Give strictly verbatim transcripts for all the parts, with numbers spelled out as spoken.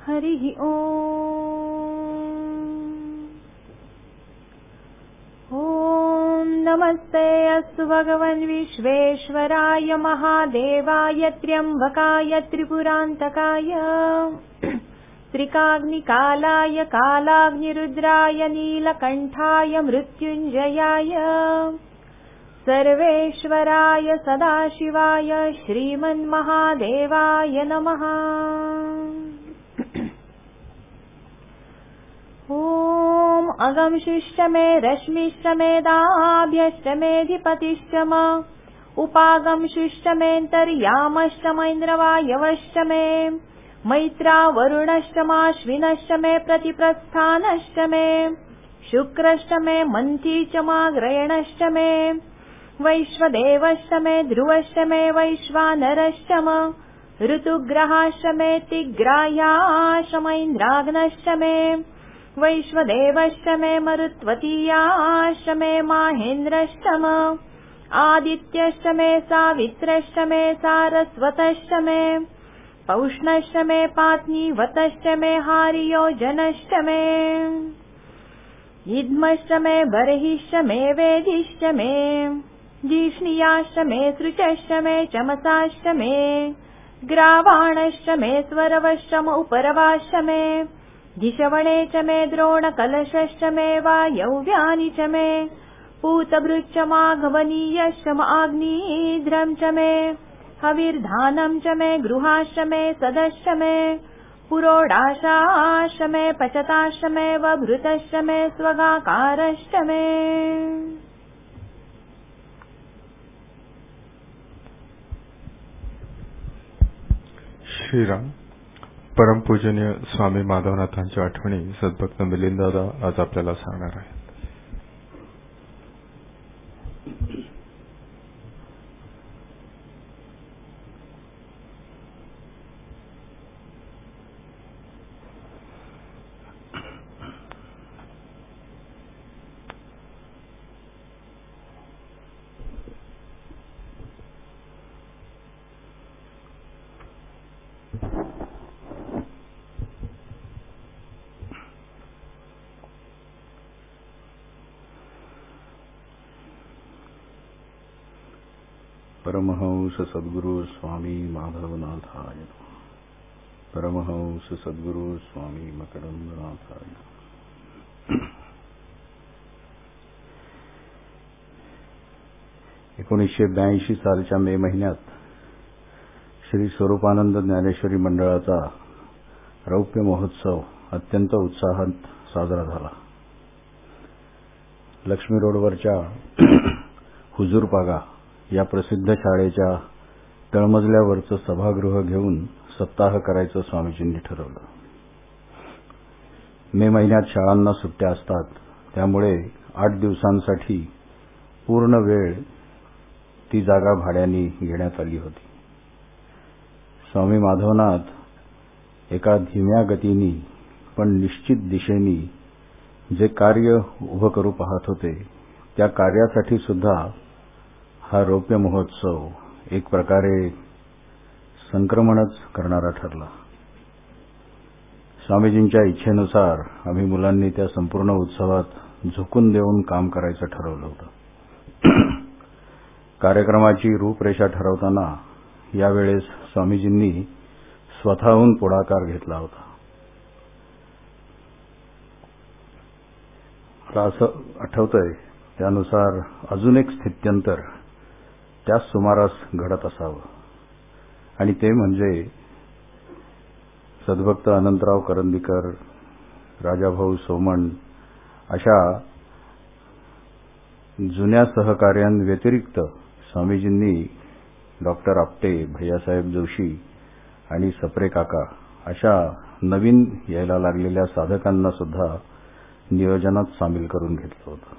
हरिः ॐ। ॐ नमस्ते अस्तु भगवन् विश्वेश्वराय महादेवाय त्र्यम्बकाय त्रिपुरान्तकाय त्रिकाग्निकालाय कालाग्निरुद्राय नीलकण्ठाय मृत्युञ्जयाय सर्वेश्वराय सदाशिवाय श्रीमन्महादेवाय नमः। ॐ अगमशिष्ट मे रश्मिश्च मे दाभ्यश्च मेऽधिपतिश्च म उपागमशिष्ट मेऽन्तर्यामश्च मैन्द्रवायवश्च मे मैत्रा वरुणश्च माश्विनश्च मे प्रतिप्रस्थानश्च मे शुक्रश्च मे मन्थी च माग्रयणश्च मे वैश्वदेवश्च मे ध्रुवश्च मे वैश्वानरश्च म ऋतुग्रहाश्च मे तिग्राह्याश्च मैन्द्राग्नश्च मे वैश्वदेवश्च मे मरुत्वतीयाश्च मे माहेन्द्रश्च म आदित्यश्च मे सावित्रश्च मे सारस्वतश्च मे पौष्णश्च मे पात्नीवतश्च मे हारियोजनश्च मे इद्मश्च मे बर्हिश्च मे वेदिश्च मे जिष्णियाश्च मे सृचश्च मे चमसाश्च मे ग्रावाणश्च मे स्वरवश्च म उपरवाश्च मे धिषवणे च मे द्रोणकलशश्च मे वायव्यानि च मे पूतभृच्च माघवनीयश्च म आग्नीध्रं च मे हविर्धानं च मे गृहाश्च मे सदश्च मे पुरोडाशाश्च मे पचताश्च मे वभृतश्च मे स्वगाकारश्च मे। श्रीराम. परमपूजनीय स्वामी माधवनाथांच्या आठवणी सद्भक्त मिलिंददादा आज आपल्याला सांगणार आहेत. परमहंस सद्गुरु स्वामी माधवनाथाय, परमहंस सद्गुरु स्वामी मकरंदनाथाय। एकोणीसशे ब्याऐंशी सालच्या मे महिन्यात श्री स्वरूपानंद ज्ञानेश्वरी मंडळाचा रौप्य महोत्सव अत्यंत उत्साहात साजरा झाला. लक्ष्मी रोडवरच्या हुजूर पागा या प्रसिद्ध शाळेच्या तळमजल्यावरचं सभागृह घेऊन सप्ताह करायचं स्वामीजींनी ठरवलं. मे महिन्यात शाळांना सुट्ट्या असतात, त्यामुळे आठ दिवसांसाठी पूर्ण वेळ ती जागा भाड्याने घेण्यात आली होती. स्वामी माधवनाथ एका धीम्या गतीने पण निश्चित दिशेने जे कार्य उभं करू पाहत होते, त्या कार्यासाठी सुद्धा हा रौप्य महोत्सव एक प्रकारे संक्रमणच करणारा ठरला. स्वामीजींच्या इच्छेनुसार आम्ही मुलांनी त्या संपूर्ण उत्सवात झुकून देऊन काम करायचं ठरवलं होतं. कार्यक्रमाची रूपरेषा ठरवताना यावेळेस स्वामीजींनी स्वतःहून पुढाकार घेतला होता. मला असं आठवतंय, त्यानुसार अजून एक स्थित्यंतर त्याच सुमारास घडत असावं, आणि ते म्हणजे सद्भक्त अनंतराव करंदीकर, राजाभाऊ सोमण अशा जुन्या सहकार्यांव्यतिरिक्त स्वामीजींनी डॉक्टर आपटे, भैयासाहेब जोशी आणि सप्रे काका अशा नवीन यायला लागलेल्या साधकांना सुद्धा नियोजनात सामील करून घेतलं होतं.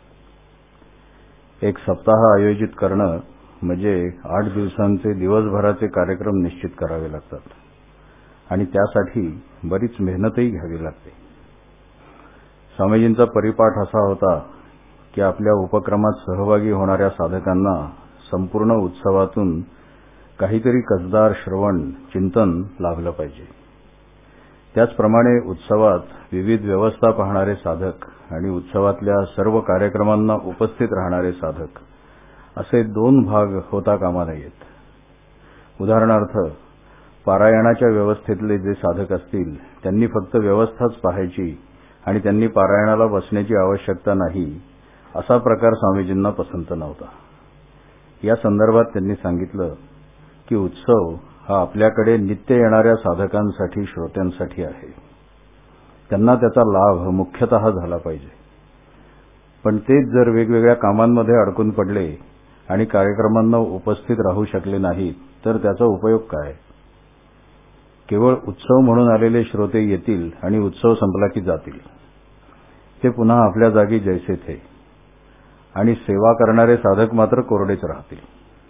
एक सप्ताह आयोजित करणं म्हणजे आठ दिवसांचे दिवसभराचे कार्यक्रम निश्चित करावे लागतात आणि त्यासाठी बरीच मेहनतही घ्यावी लागते. स्वामीजींचा परिपाठ असा होता की आपल्या उपक्रमात सहभागी होणाऱ्या साधकांना संपूर्ण उत्सवातून काहीतरी कसदार श्रवण चिंतन लाभलं पाहिजे. त्याचप्रमाणे उत्सवात विविध व्यवस्था पाहणारे साधक आणि उत्सवातल्या सर्व कार्यक्रमांना उपस्थित राहणारे साधक असे दोन भाग होता कामा नयेत. उदाहरणार्थ, पारायणाच्या व्यवस्थेतले जे साधक असतील त्यांनी फक्त व्यवस्थाच पाहायची आणि त्यांनी पारायणाला बसण्याची आवश्यकता नाही, असा प्रकार स्वामीजींना पसंत नव्हता. या संदर्भात त्यांनी सांगितलं की उत्सव हा आपल्याकडे नित्य येणाऱ्या साधकांसाठी, श्रोत्यांसाठी आहे. त्यांना त्याचा लाभ मुख्यतः झाला पाहिजे. पण तेच जर वेगवेगळ्या कामांमध्ये अडकून पडले आणि कार्यक्रमांना उपस्थित राहू शकले नाहीत तर त्याचा उपयोग काय? केवळ उत्सव म्हणून आलेले श्रोते येतील आणि उत्सव संपला की जातील. ते पुन्हा आपल्या जागी जैसे थे आणि सेवा करणारे साधक मात्र कोरडेच राहतील.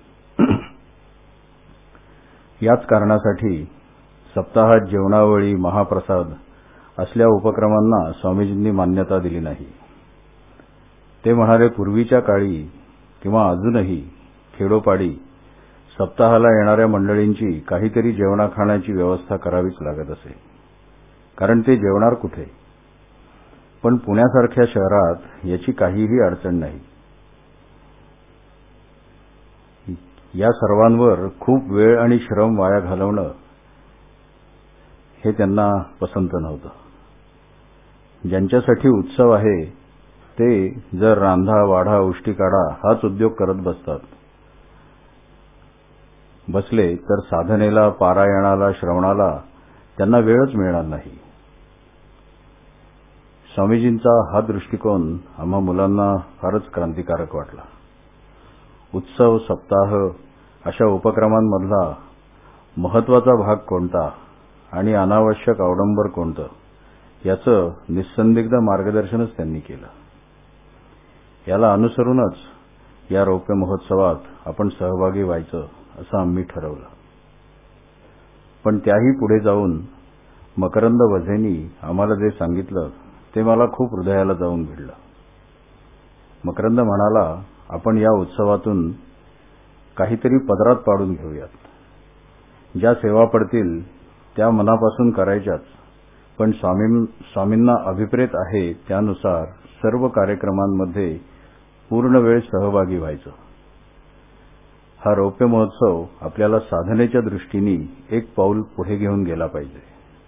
याच कारणासाठी सप्ताहात जेवणावळी, महाप्रसाद असल्या उपक्रमांना स्वामीजींनी मान्यता दिली नाही. ते म्हणाले, पूर्वीच्या काळी किंवा अजूनही खेडोपाडी सप्ताहाला येणाऱ्या मंडळींची काहीतरी जेवणाखाण्याची व्यवस्था करावीच लागत असे, कारण ते जेवणार कुठे. पण पुण्यासारख्या शहरात याची काहीही अडचण नाही. या सर्वांवर खूप वेळ आणि श्रम वाया घालवणं हे त्यांना पसंत नव्हतं. ज्यांच्यासाठी उत्सव आहे ते जर रांधा, वाढा, उष्टी काढा हाच उद्योग करत बसतात बसले तर साधनेला, पारायणाला, श्रवणाला त्यांना वेळच मिळणार नाही. स्वामीजींचा हा दृष्टिकोन आम्हा मुलांना फारच क्रांतिकारक वाटला. उत्सव, सप्ताह अशा उपक्रमांमधला महत्वाचा भाग कोणता आणि अनावश्यक अवडंबर कोणतं याचं निस्संदिग्ध मार्गदर्शनच त्यांनी केलं. याला अनुसरूनच या रौप्य महोत्सवात आपण सहभागी व्हायचं असं आम्ही ठरवलं. पण त्याही पुढे जाऊन मकरंद वझेंनी आम्हाला जे सांगितलं ते मला खूप हृदयाला जाऊन भिडलं. मकरंद म्हणाला, आपण या उत्सवातून काहीतरी पदरात पाडून घेऊयात. ज्या सेवा पडतील त्या मनापासून करायच्याच, पण स्वामी स्वामींना अभिप्रेत आहे त्यानुसार सर्व कार्यक्रमांमध्ये पूर्ण वेळ सहभागी व्हायचं. हा रौप्य महोत्सव आपल्याला साधनेच्या दृष्टीने एक पाऊल पुढे घेऊन गेला पाहिजे.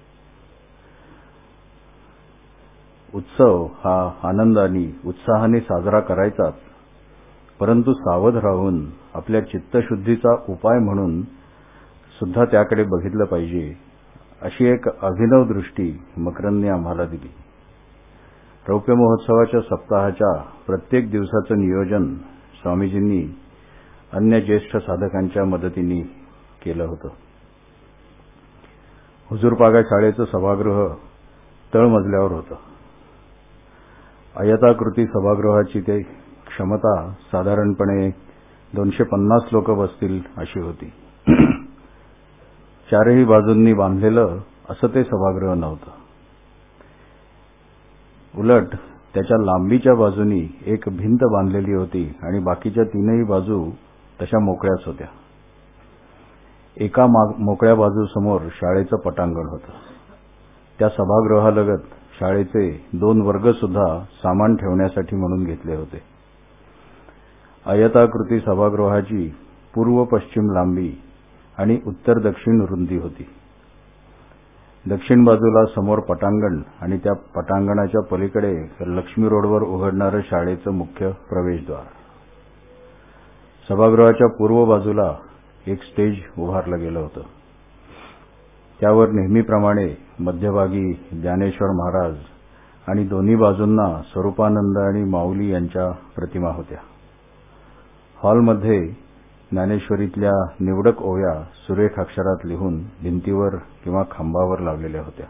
उत्सव हा आनंदाने, उत्साहाने साजरा करायचाच, परंतु सावध राहून आपल्या चित्तशुद्धीचा उपाय म्हणून सुद्धा त्याकडे बघितलं पाहिजे, अशी एक अभिनव दृष्टी मकरंदने आम्हाला दिली. रौप्य महोत्सवाच्या सप्ताहाच्या प्रत्येक दिवसाचं नियोजन स्वामीजींनी अन्य ज्येष्ठ साधकांच्या मदतीने केलं होतं. हुजूरपागा शाळेचं सभागृह तळमजल्यावर होतं. आयताकृती सभागृहाची ते क्षमता साधारणपणे दोनशे पन्नास लोक बसतील अशी होती. चारही बाजूंनी बांधलेलं असं ते सभागृह नव्हतं. उलट त्याच्या लांबीच्या बाजूनी एक भिंत बांधलेली होती आणि बाकीच्या तीनही बाजू तशा मोकळ्याच होत्या. एका मोकळ्या बाजूसमोर शाळेचं पटांगण होतं. त्या सभागृहालगत शाळेचे दोन वर्ग सुद्धा सामान ठेवण्यासाठी म्हणून घेतले होते. आयताकृती सभागृहाची पूर्व पश्चिम लांबी आणि उत्तर दक्षिण रुंदी होती. दक्षिण बाजूला समोर पटांगण आणि त्या पटांगणाच्या पलीकडे लक्ष्मी रोडवर उघडणारं शाळेचं मुख्य प्रवेशद्वार. सभागृहाच्या पूर्व बाजूला एक स्टेज उभारलं गेलं होतं. त्यावर नेहमीप्रमाणे मध्यभागी ज्ञानेश्वर महाराज आणि दोन्ही बाजूंना स्वरूपानंद आणि माऊली यांच्या प्रतिमा होत्या. हॉलमध्ये ज्ञानेश्वरीतल्या निवडक ओव्या सुरेख अक्षरात लिहून भिंतीवर किंवा खांबावर लावलेल्या होत्या.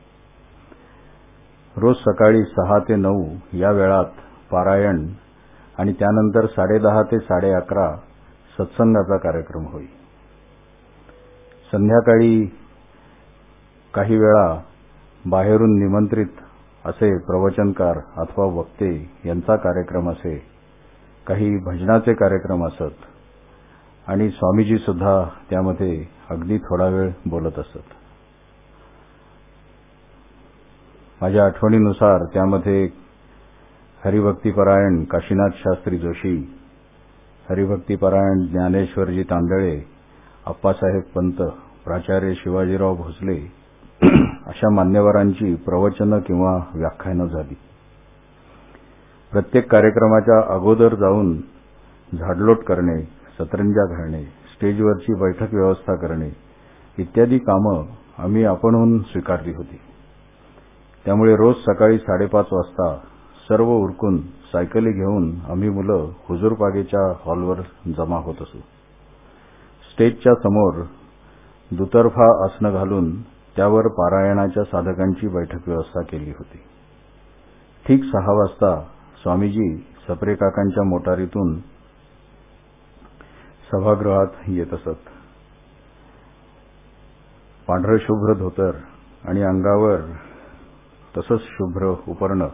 रोज सकाळी सहा ते नऊ या वेळात पारायण आणि त्यानंतर साडेदहा ते साडे अकरा सत्संगाचा कार्यक्रम होई. संध्याकाळी काही वेळा बाहेरून निमंत्रित असे प्रवचनकार अथवा वक्ते यांचा कार्यक्रम असे, काही भजनाचे कार्यक्रम असत आणि स्वामीजी सुद्धा त्यामध्ये अगदी थोडा वेळ बोलत असत. माझ्या आठवणीनुसार त्यामध्ये हरिभक्तीपरायण काशीनाथ शास्त्री जोशी, हरिभक्तीपरायण ज्ञानेश्वरजी तांदळे, आप्पासाहेब पंत, प्राचार्य शिवाजीराव भोसले अशा मान्यवरांची प्रवचनं किंवा व्याख्यानं झाली. प्रत्येक कार्यक्रमाच्या अगोदर जाऊन झाडलोट करणे, सतरंजा घालणे, स्टेजवरची बैठक व्यवस्था करणे इत्यादी कामं आम्ही आपणहून स्वीकारली होती. त्यामुळे रोज सकाळी साडेपाच वाजता सर्व उरकून सायकली घेऊन आम्ही मुलं हुजूरबागेच्या हॉलवर जमा होत असू. स्टेजच्या समोर दुतर्फा आसनं घालून त्यावर पारायणाच्या साधकांची बैठक व्यवस्था केली होती. ठीक सहा वाजता स्वामीजी सप्रेकाकांच्या मोटारीतून सभागृहात येत असत. पांढरं शुभ्र धोतर आणि अंगावर तसंच शुभ्र उपरणं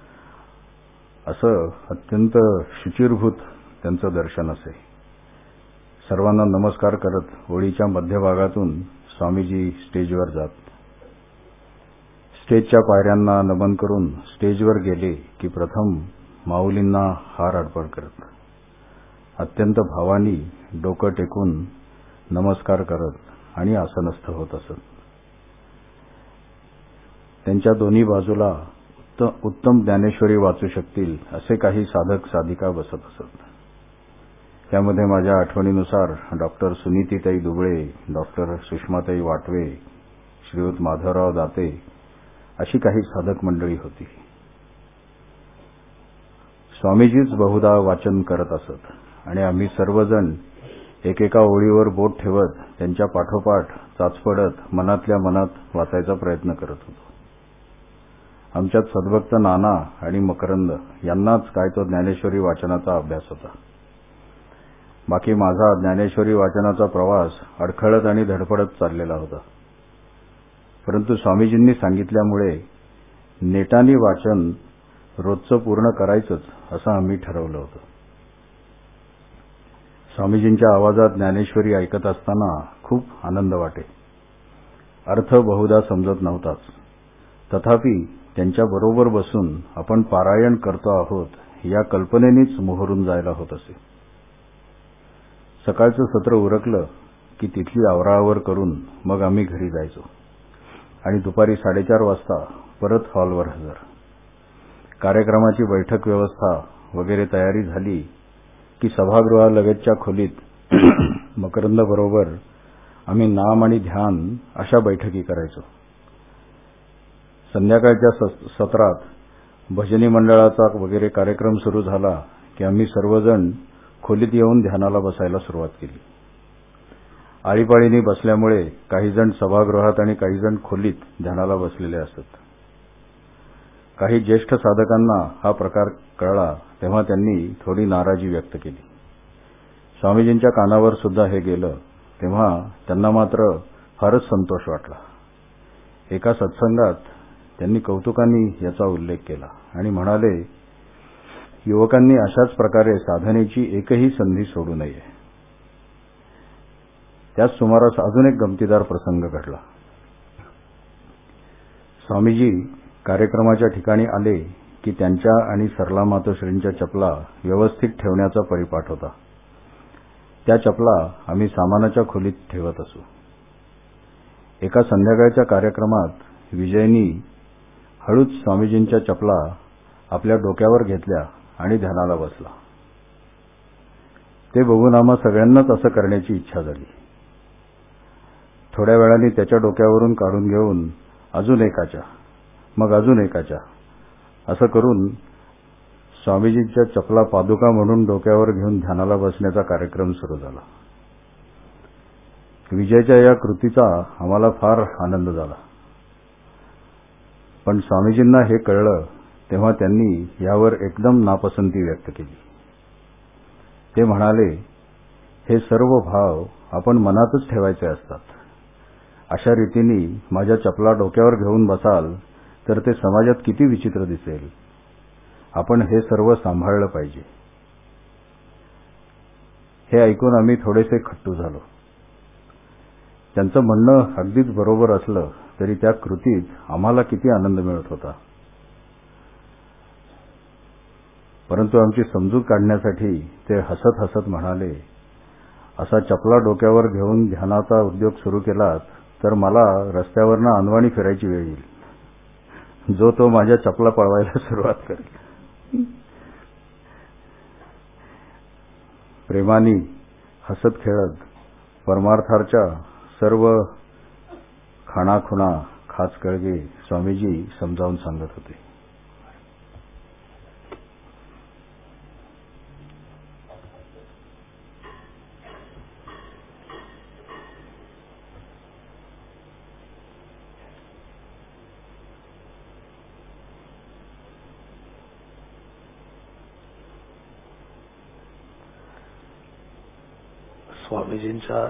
असं अत्यंत शुचिरभूत त्यांचं दर्शन असे. सर्वांना नमस्कार करत ओळीच्या मध्यभागातून स्वामीजी स्टेजवर जात. स्टेजच्या पायऱ्यांना नमन करून स्टेजवर गेले की प्रथम माऊलींना हार अर्पण करत अत्यंत भावानी डोकं टेकून नमस्कार करत आणि आसनस्थ होत असत. त्यांच्या दोन्ही बाजूला उत्तम ज्ञानेश्वरी वाचू शकतील असे काही साधक साधिका बसत असत. त्यामध्ये माझ्या आठवणीनुसार डॉक्टर सुनीतीताई दुबळे, डॉक्टर सुषमाताई वाटवे, श्रीयुत माधवराव दाते अशी काही साधक मंडळी होती. स्वामीजीच बहुधा वाचन करत असत आणि आम्ही सर्वजण एकेका ओळीवर बोट ठेवत त्यांच्या पाठोपाठ चाचपडत मनातल्या मनात वाचायचा प्रयत्न करत होतो. आमच्यात सद्भक्त नाना आणि मकरंद यांनाच काय तो ज्ञानेश्वरी वाचनाचा अभ्यास होता. बाकी माझा ज्ञानेश्वरी वाचनाचा प्रवास अडखळत आणि धडपडत चाललेला होता. परंतु स्वामीजींनी सांगितल्यामुळे नेटानी वाचन रोजचं पूर्ण करायचंच असं आम्ही ठरवलं होतं. स्वामीजींच्या आवाजात ज्ञानेश्वरी ऐकत असताना खूप आनंद वाटे. अर्थ बहुधा समजत नव्हताच, तथापि त्यांच्या बरोबर बसून आपण पारायण करतो आहोत या कल्पनेनेच मोहरून जायला होत असे. सकाळचं सत्र उरकलं की तिथली आवराआवर करून मग आम्ही घरी जायचो आणि दुपारी साडेचार वाजता परत हॉलवर हजर. कार्यक्रमाची बैठक व्यवस्था वगैरे तयारी झाली की सभागृहालगतच्या खोलीत मकरंद बरोबर आम्ही नाम आणि ध्यान अशा बैठकी करायचो. संध्याकाळच्या सत्रात भजनी मंडळाचा वगैरे कार्यक्रम सुरू झाला की आम्ही सर्वजण खोलीत येऊन ध्यानाला बसायला सुरुवात केली. आळीपाळीनी बसल्यामुळे काही जण सभागृहात आणि काही जण खोलीत ध्यानाला बसलेले असत. काही ज्येष्ठ साधकांना हा प्रकार कळला तेव्हा त्यांनी थोडी नाराजी व्यक्त केली. स्वामीजींच्या कानावर सुद्धा हे गेलं तेव्हा त्यांना मात्र फारच संतोष वाटला. एका सत्संगात त्यांनी कौतुकाने याचा उल्लेख केला आणि म्हणाले, युवकांनी अशाच प्रकारे साधनेची एकही संधी सोडू नये. त्याच सुमारास अजून एक गमतीदार प्रसंग घडला. स्वामीजी कार्यक्रमाच्या ठिकाणी आले की त्यांच्या आणि सरला मातोश्रींच्या चपला व्यवस्थित ठेवण्याचा परिपाठ होता. त्या चपला आम्ही सामानाच्या खोलीत ठेवत असू. एका संध्याकाळच्या कार्यक्रमात विजयनी हळूच स्वामीजींच्या चपला आपल्या डोक्यावर घेतल्या आणि ध्यानाला बसला. ते बघून आम्हा सगळ्यांनाच असं करण्याची इच्छा झाली. थोड्या वेळाने त्याच्या डोक्यावरून काढून घेऊन अजून एकाच्या, मग अजून एकाच्या असं करून स्वामीजींच्या चपला पादुका म्हणून डोक्यावर घेऊन ध्यानाला बसण्याचा कार्यक्रम सुरू झाला. विजयच्या या कृतीचा आम्हाला फार आनंद झाला. पण स्वामीजींना हे कळलं तेव्हा त्यांनी यावर एकदम नापसंती व्यक्त केली. ते म्हणाले, हे सर्व भाव आपण मनातच ठेवायचे असतात. अशा रीतीने माझ्या चपला डोक्यावर घेऊन बसाल तर ते समाजात किती विचित्र दिसेल. आपण हे सर्व सांभाळलं पाहिजे. हे ऐकून आम्ही थोडेसे खट्टू झालो. त्यांचं म्हणणं अगदीच बरोबर असलं तरी त्या कृतीत आम्हाला किती आनंद मिळत होता. परंतु आमची समजूत काढण्यासाठी ते हसत हसत म्हणाले, असा चपला डोक्यावर घेऊन ध्यानाचा उद्योग सुरू केलात तर मला रस्त्यावरनं अनवाणी फिरायची वेळ येईल. जो तो माझ्या चपला पळवायला सुरुवात करेल. प्रेमाने हसत खेळत परमार्थाच्या सर्व खाणाखुणा खाचकळगे स्वामीजी समजावून सांगत होते. स्वामीजींच्या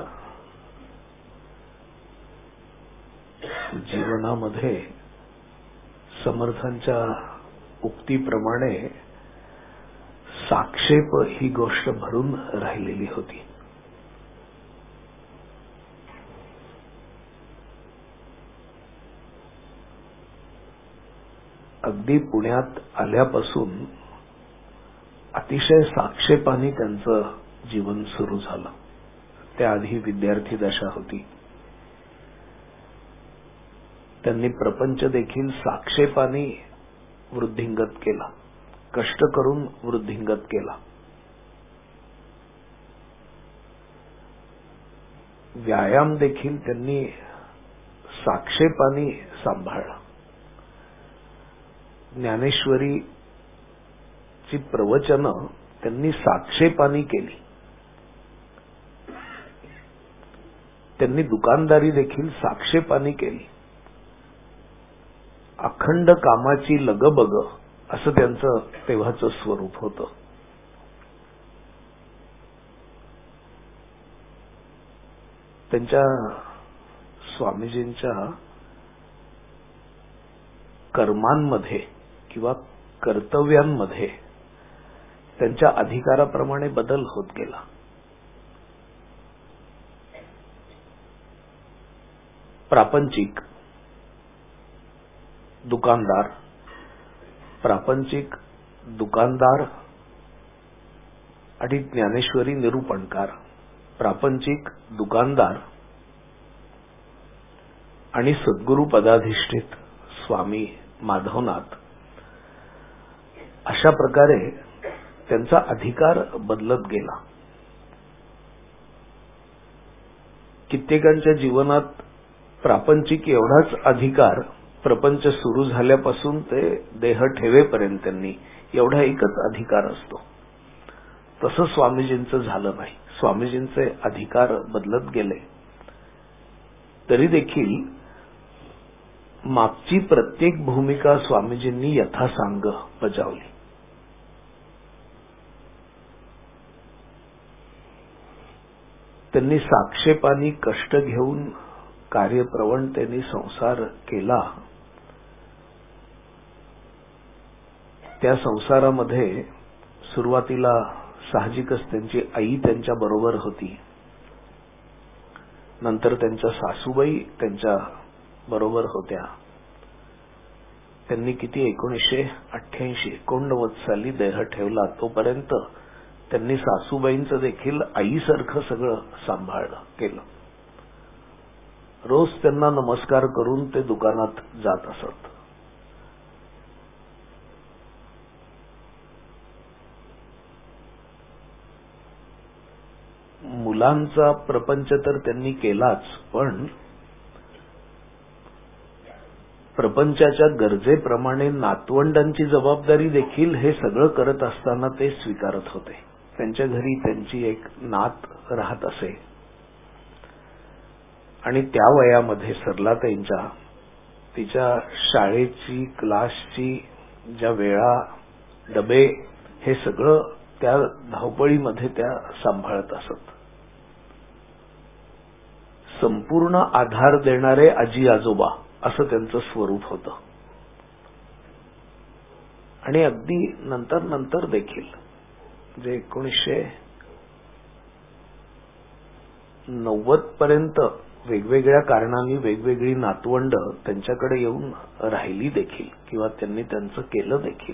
जीवनामध्ये समर्थांच्या उक्तीप्रमाणे साक्षेप ही गोष्ट भरून राहिलेली होती. अगदी पुण्यात आल्यापासून अतिशय साक्षेपाने त्यांचं जीवन सुरू झालं. त्याआधी विद्यार्थी दशा होती. त्यांनी प्रपंच देखील साक्षेपाने वृद्धिंगत केला, कष्ट करून वृद्धिंगत केला. व्यायाम देखील त्यांनी साक्षेपाने सांभाळला. ज्ञानेश्वरीची प्रवचनं त्यांनी साक्षेपाने केली. त्यांनी दुकानदारी देखील साक्षेपाने केली. अखंड कामाची लगबग असं त्यांचं तेव्हाचं स्वरूप होतं. त्यांच्या स्वामीजींच्या कर्मांमध्ये किंवा कर्तव्यांमध्ये त्यांच्या अधिकाराप्रमाणे बदल होत गेला. प्रापंचिक दुकानदार प्रापंचिक दुकानदार आणि ज्ञानेश्वरी निरूपणकार, प्रापंचिक दुकानदार आणि सद्गुरू पदाधिष्ठित स्वामी माधवनाथ, अशा प्रकारे त्यांचा अधिकार बदलत गेला. कित्येकांच्या जीवनात प्रापंचिक एवढाच अधिकार प्रपंच सुरू झाल्यापासून ते देह ठेवेपर्यंत त्यांनी एवढा एकच अधिकार असतो. तसं स्वामीजींचं झालं नाही. स्वामीजींचे अधिकार बदलत गेले. तरी देखील मागची प्रत्येक भूमिका स्वामीजींनी यथासांग बजावली. त्यांनी साक्षेपानी कष्ट घेऊन कार्यप्रवणतेने संसार केला. त्या संसारामध्ये सुरुवातीला साहजिकच त्यांची आई त्यांच्या बरोबर होती. नंतर त्यांच्या सासूबाई त्यांच्या बरोबर होत्या. त्यांनी किती एकोणीसशे अठ्ठ्याऐंशी एकोणनव्वद साली देह ठेवला. तोपर्यंत त्यांनी सासूबाईंचं देखील आईसारखं सगळं सांभाळलं केलं. रोज त्यांना नमस्कार करून ते दुकानात जात असत. मुलांचा प्रपंच तर त्यांनी केलाच, पण प्रपंचाच्या गरजेप्रमाणे नातवंडांची जबाबदारी देखील हे सगळं करत असताना ते स्वीकारत होते. त्यांच्या घरी त्यांची एक नात राहत असे आणि त्या वयामध्ये सरलाताईंच्या तिच्या शाळेची क्लासची ज्या वेळा डबे हे सगळं त्या धावपळीमध्ये त्या सांभाळत असत. संपूर्ण आधार देणारे आजी आजोबा असं त्यांचं स्वरूप होतं. आणि अगदी नंतर नंतर देखील जे एकोणीसशे नव्वद पर्यंत वेगवेगळ्या कारणांनी वेगवेगळी नातवंड त्यांच्याकडे येऊन राहिली देखील किंवा त्यांनी त्यांचं केलं देखील.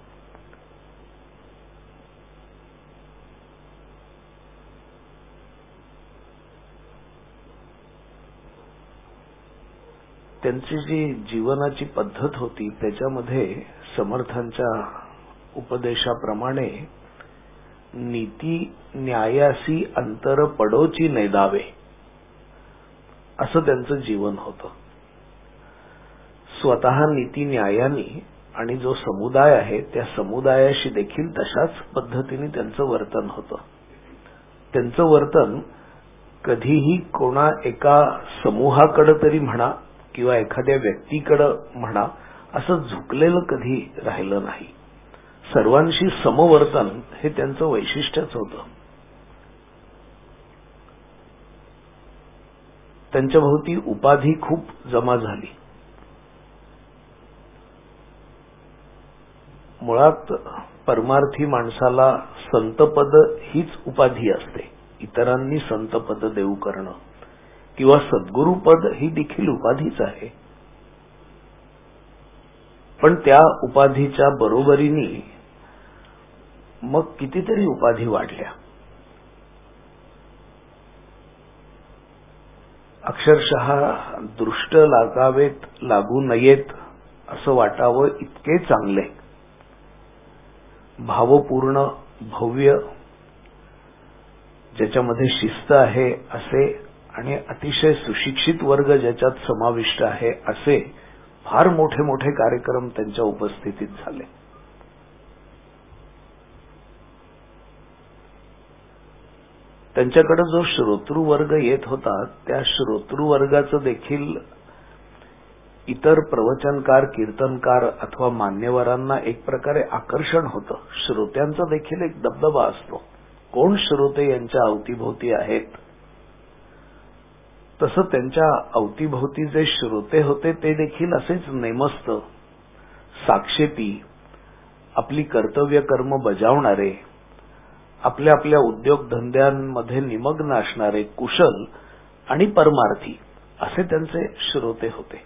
त्यांची जी जीवनाची पद्धत होती त्याच्यामध्ये समर्थांच्या उपदेशाप्रमाणे नीती न्यायासी अंतर पडोची नेदावे असं त्यांचं जीवन होतं. स्वतः नीती न्यायानी आणि जो समुदाय आहे त्या समुदायाशी देखील तशाच पद्धतीने त्यांचं वर्तन होतं. त्यांचं वर्तन कधीही कोणा एका समूहाकडे तरी म्हणा किंवा एखाद्या व्यक्तीकडे म्हणा असं झुकलेलं कधी राहिलं नाही. सर्वांशी समवर्तन हे त्यांचं वैशिष्ट्यच होतं. त्यांच्या भोवती उपाधी खूप जमा झाली. मुळात परमार्थी माणसाला संतपद हीच उपाधी असते. इतरांनी संतपद देऊ करणं किंवा सद्गुरुपद ही देखील उपाधीच आहे. पण त्या उपाधीच्या बरोबरीने मग कितीतरी उपाधी वाढल्या. अक्षरशः दृष्ट लागावेत लागू नयेत असं वाटावं इतके चांगले भावपूर्ण भव्य ज्याच्यामध्ये शिस्त आहे असे आणि अतिशय सुशिक्षित वर्ग ज्याच्यात समाविष्ट आहे असे फार मोठे मोठे कार्यक्रम त्यांच्या उपस्थितीत झाले. त्यांच्याकडे जो श्रोतृवर्ग येत होता त्या श्रोतृवर्गाचं देखील इतर प्रवचनकार कीर्तनकार अथवा मान्यवरांना एक प्रकारे आकर्षण होतं. श्रोत्यांचा देखील एक दबदबा असतो. कोण श्रोते यांच्या अवतीभोवती आहेत. तसं त्यांच्या अवतीभोवती जे श्रोते होते ते देखील असेच नेमस्त साक्षेपी आपली कर्तव्य कर्म बजावणारे आपल्या आपल्या उद्योगधंद्यांमध्ये निमग्न असणारे कुशल आणि परमार्थी असे त्यांचे श्रोते होते.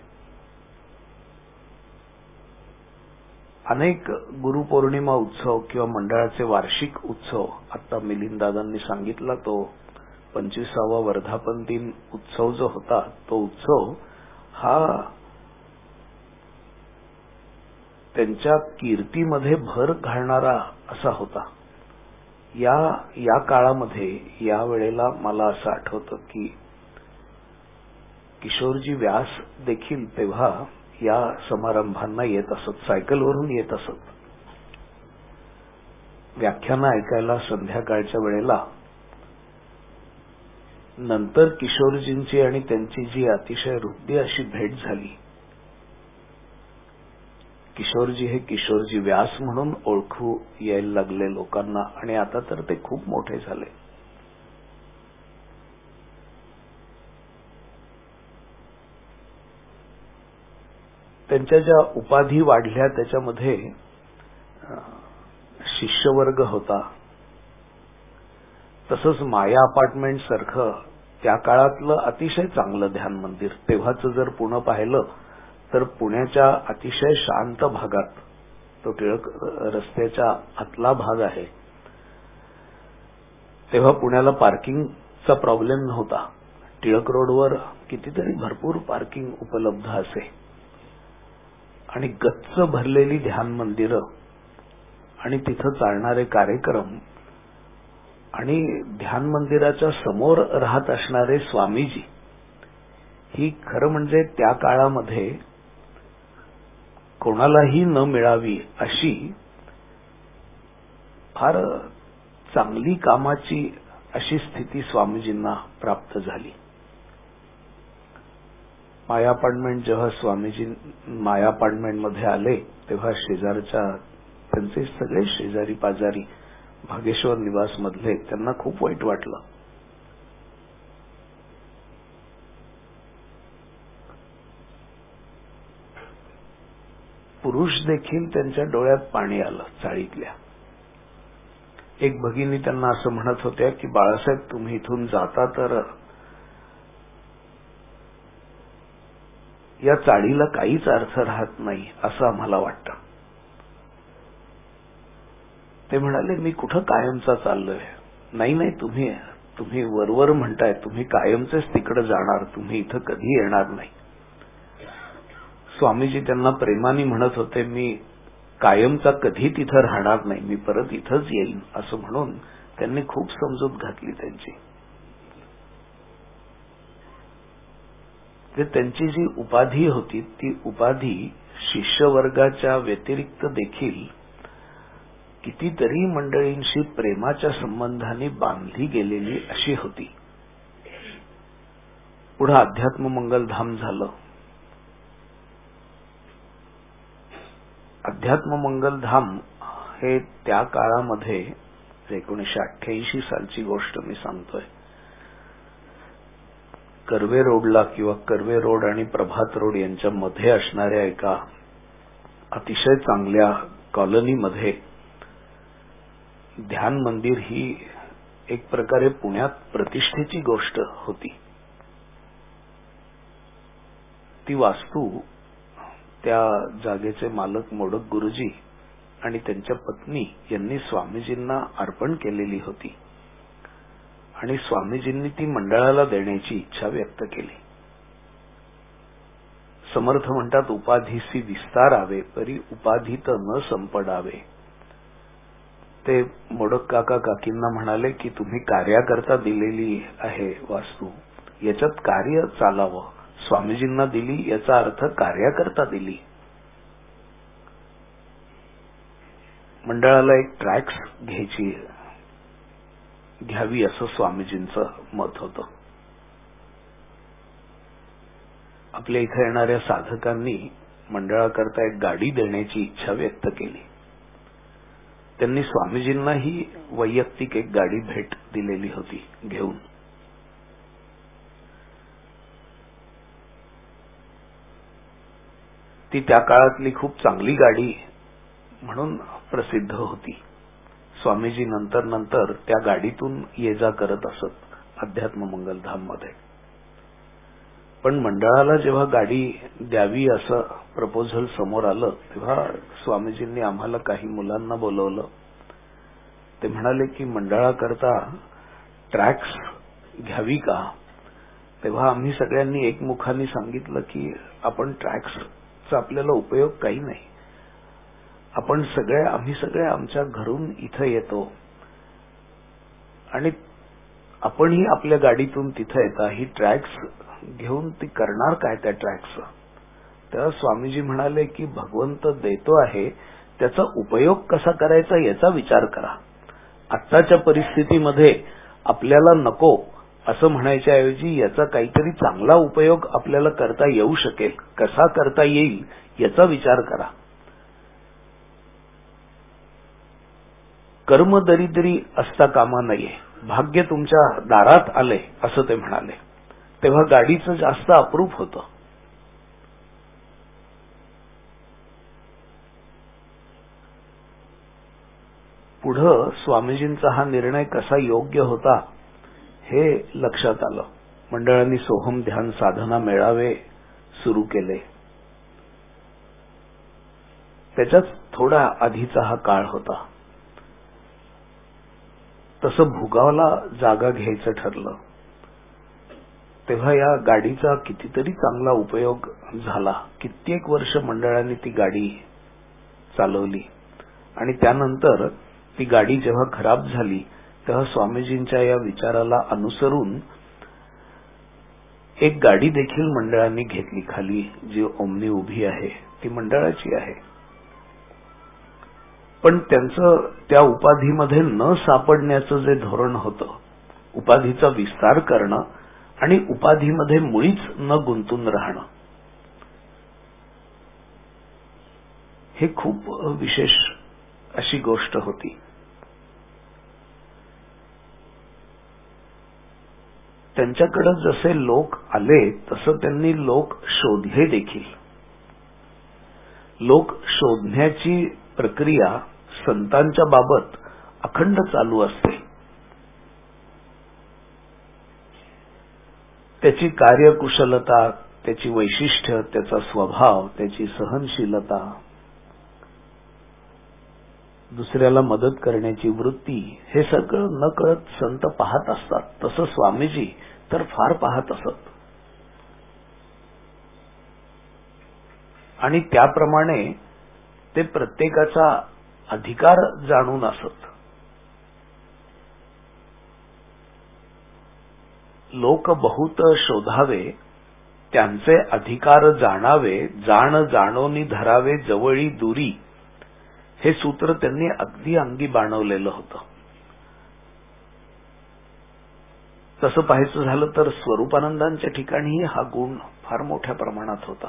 अनेक गुरुपौर्णिमा उत्सव किंवा मंडळाचे वार्षिक उत्सव आता मिलिंददादांनी सांगितला तो पंचवीसावा वर्धापन दिन उत्सव जो होता तो उत्सव हा त्यांच्या कीर्तीमध्ये भर घालणारा असा होता. या या काळामध्ये या वेळेला मला असं आठवतं की किशोरजी व्यास देखील तेव्हा या समारंभांना येत असत. सायकलवरून येत असत. व्याख्यानं ऐकायला संध्याकाळच्या वेळेला. नंतर किशोरजींची आणि त्यांची जी अतिशय हृदय अशी भेट झाली. किशोरजी हे किशोरजी व्यास म्हणून ओळखू यायला लागले लोकांना आणि आता तर ते खूप मोठे झाले. त्यांच्या ज्या उपाधी वाढल्या त्याच्यामध्ये शिष्यवर्ग होता. तसंच माया अपार्टमेंट सारखं त्या काळातलं अतिशय चांगलं ध्यान मंदिर. तेव्हाचं जर पुणे पाहिलं तर पुण्याच्या अतिशय शांत भागात तो टिळक रस्त्याच्या आतला भाग आहे. तेव्हा पुण्याला पार्किंगचा प्रॉब्लेम नव्हता. टिळक रोडवर कितीतरी भरपूर पार्किंग उपलब्ध असे आणि गच्च भरलेली ध्यान मंदिरं आणि तिथं चालणारे कार्यक्रम आणि ध्यान मंदिराच्या समोर राहत असणारे स्वामीजी ही खरं म्हणजे त्या काळामध्ये कोणालाही न मिळावी अशी फार चांगली कामाची अशी स्थिती स्वामीजींना प्राप्त झाली. माया अपार्टमेंट जेव्हा स्वामीजी माया अपार्टमेंटमध्ये आले तेव्हा शेजारच्या त्यांचे सगळे शेजारी पाजारी भागेश्वर निवास मधले त्यांना खूप वाईट वाटलं. पुरुष देखील त्यांच्या डोळ्यात पाणी आलं चाळीतल्या. एक भगिनी त्यांना असं म्हणत होत्या की बाळासाहेब तुम्ही इथून जाता तर या चाळीला काहीच अर्थ राहत नाही असं आम्हाला वाटतं. ते म्हणाले, मी कुठं कायमचा चाललोय. नाही नाही, तुम्ही तुम्ही वरवर म्हणताय, तुम्ही कायमचेच तिकडे जाणार, तुम्ही इथं कधी येणार नाही. स्वामीजी त्यांना प्रेमाने म्हणत होते, मी कायमचा कधी तिथं राहणार नाही, मी परत इथंच येईन असं म्हणून त्यांनी खूप समजूत घातली त्यांची. ते त्यांची जी उपाधी होती ती उपाधी शिष्यवर्गाच्या व्यतिरिक्त देखील कितीतरी मंडळींशी प्रेमाच्या संबंधाने बांधली गेलेली अशी होती. पुढे अध्यात्म मंगलधाम झालं. अध्यात्म मंगलधाम हे त्या काळामध्ये एकोणीशे अठ्ठ्याऐंशी सालची गोष्ट मी सांगतोय. कर्वे रोडला किंवा कर्वे रोड आणि प्रभात रोड यांच्या मध्ये असणाऱ्या एका अतिशय चांगल्या कॉलनीमध्ये ध्यान मंदिर ही एक प्रकारे पुण्यात प्रतिष्ठेची गोष्ट होती. ती वास्तू त्या जागेचे मालक मोडक गुरुजी आणि त्यांच्या पत्नी यांनी स्वामीजींना अर्पण केलेली होती आणि स्वामीजींनी ती मंडळाला देण्याची इच्छा व्यक्त केली. समर्थ म्हणतात, उपाधीसी विस्तारावे परी उपाधीत न संपडावे. ते मोडक काका काकींना म्हणाले की तुम्ही कार्याकरता दिलेली आहे वास्तू, याच्यात कार्य चालावं. स्वामीजींना दिली याचा अर्थ कार्याकरता दिली. मंडळाला एक ट्रॅक्स घ्यायची घ्यावी असं स्वामीजींचं मत होतं. आपल्या इथे येणाऱ्या साधकांनी मंडळाकरता एक गाडी देण्याची इच्छा व्यक्त केली. त्यांनी स्वामीजींना ही वैयक्तिक एक गाडी भेट दिलेली होती घेऊन. ती त्या काळातली खूप चांगली गाडी म्हणून प्रसिद्ध होती. स्वामीजी नंतर नंतर त्या गाडीतून ये जा करत असत अध्यात्म मंगलधाम मध्ये. पण मंडळाला जेव्हा गाडी द्यावी असं प्रपोजल समोर आलं तेव्हा स्वामीजींनी आम्हाला काही मुलांना बोलवलं. ते म्हणाले की मंडळाकरता ट्रॅक्स घ्यावी का? तेव्हा आम्ही सगळ्यांनी एकमुखाने सांगितलं की आपण ट्रॅक्सचा आपल्याला उपयोग काही नाही. आपण सगळे आम्ही सगळे आमच्या घरून इथं येतो आणि आपणही आपल्या गाडीतून तिथं येता, ही ट्रॅक्स घेऊन ती करणार काय त्या ट्रॅक्सचा? तेव्हा स्वामीजी म्हणाले की भगवंत देतो आहे, त्याचा उपयोग कसा करायचा याचा विचार करा. आत्ताच्या परिस्थितीमध्ये आपल्याला नको असं म्हणायच्या ऐवजी याचा काहीतरी चांगला उपयोग आपल्याला करता येऊ शकेल, कसा करता येईल याचा विचार करा. कर्म दरिद्री असता कामा नये, भाग्य तुमच्या दारात आले असं ते म्हणाले. तेव्हा गाडीचं जास्त अप्रूप होतं. पुढं स्वामीजींचा हा निर्णय कसा योग्य होता हे लक्षात आलं. मंडळांनी सोहम ध्यान साधना मेळावे सुरू केले. त्याच्यात थोडा आधीचा हा काळ होता. तसं भुगावला जागा घ्यायचं ठरलं. तेव्हा या गाडीचा कितीतरी चांगला उपयोग झाला. कित्येक वर्ष मंडळांनी ती गाडी चालवली आणि त्यानंतर ती गाडी जेव्हा खराब झाली तेव्हा स्वामीजींच्या या विचाराला अनुसरून एक गाडी देखील मंडळांनी घेतली. खाली जी ओमनी उभी आहे ती मंडळाची आहे. पण त्यांचं त्या उपाधीमध्ये न सापडण्याचं जे धोरण होतं, उपाधीचा विस्तार करणं आणि उपाधीमध्ये मुळीच न गुंतून राहणं, हे खूप विशेष अशी गोष्ट होती. त्यांच्याकडे जसे लोक आले तसं त्यांनी लोक शोधले देखील. लोक शोधण्याची प्रक्रिया संतांच्या बाबत अखंड चालू असते. त्याची कार्यकुशलता, त्याची वैशिष्ट्य, त्याचा स्वभाव, त्याची सहनशीलता, दुसऱ्याला मदत करण्याची वृत्ती, हे सगळं न कळत संत पाहत असतात. तसं स्वामीजी तर फार पाहत असत आणि त्याप्रमाणे ते प्रत्येकाचा अधिकार जाणून असत. लोक बहुत शोधावे, त्यांचे अधिकार जाणावे, जाण जाणोनी धरावे जवळी दुरी, हे सूत्र त्यांनी अगदी अंगी बाणवलेलं होतं. तसं पाहायचं झालं तर स्वरूपानंदांच्या ठिकाणीही हा गुण फार मोठ्या प्रमाणात होता.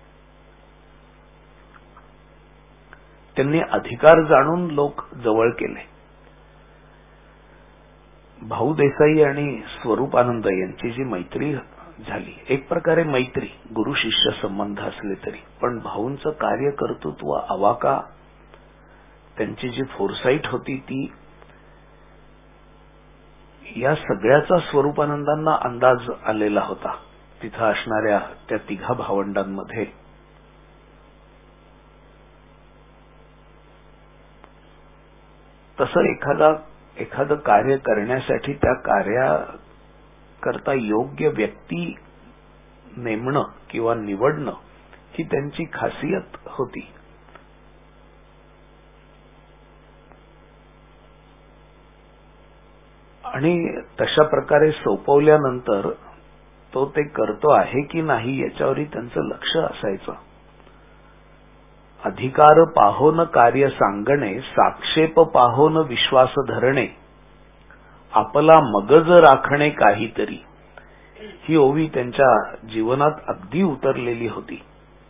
त्यांनी अधिकार जाणून लोक जवळ केले. भाऊ देसाई आणि स्वरूपानंद यांची जी मैत्री झाली, एक प्रकारे मैत्री, गुरु शिष्य संबंध असले तरी, पण भाऊंचं कार्य कर्तृत्व, अवाका, त्यांची जी फोरसाईट होती ती, या सगळ्याचा स्वरूपानंदांना अंदाज आलेला होता तिथं असणाऱ्या त्या तिघा भावंडांमध्ये. तसं एखादा एखादं कार्य करण्यासाठी त्या कार्याकरता योग्य व्यक्ती नेमणं किंवा निवडणं ही त्यांची खासियत होती. आणि तशा प्रकारे सोपवल्यानंतर तो ते करतो आहे की नाही याच्यावरही त्यांचं लक्ष असायचं. अधिकार पाहोन कार्य सांगणे, साक्षेप पाहोन विश्वास धरणे, आपला मगज राखणे काहीतरी, ही ओवी त्यांच्या जीवनात अगदी उतरलेली होती.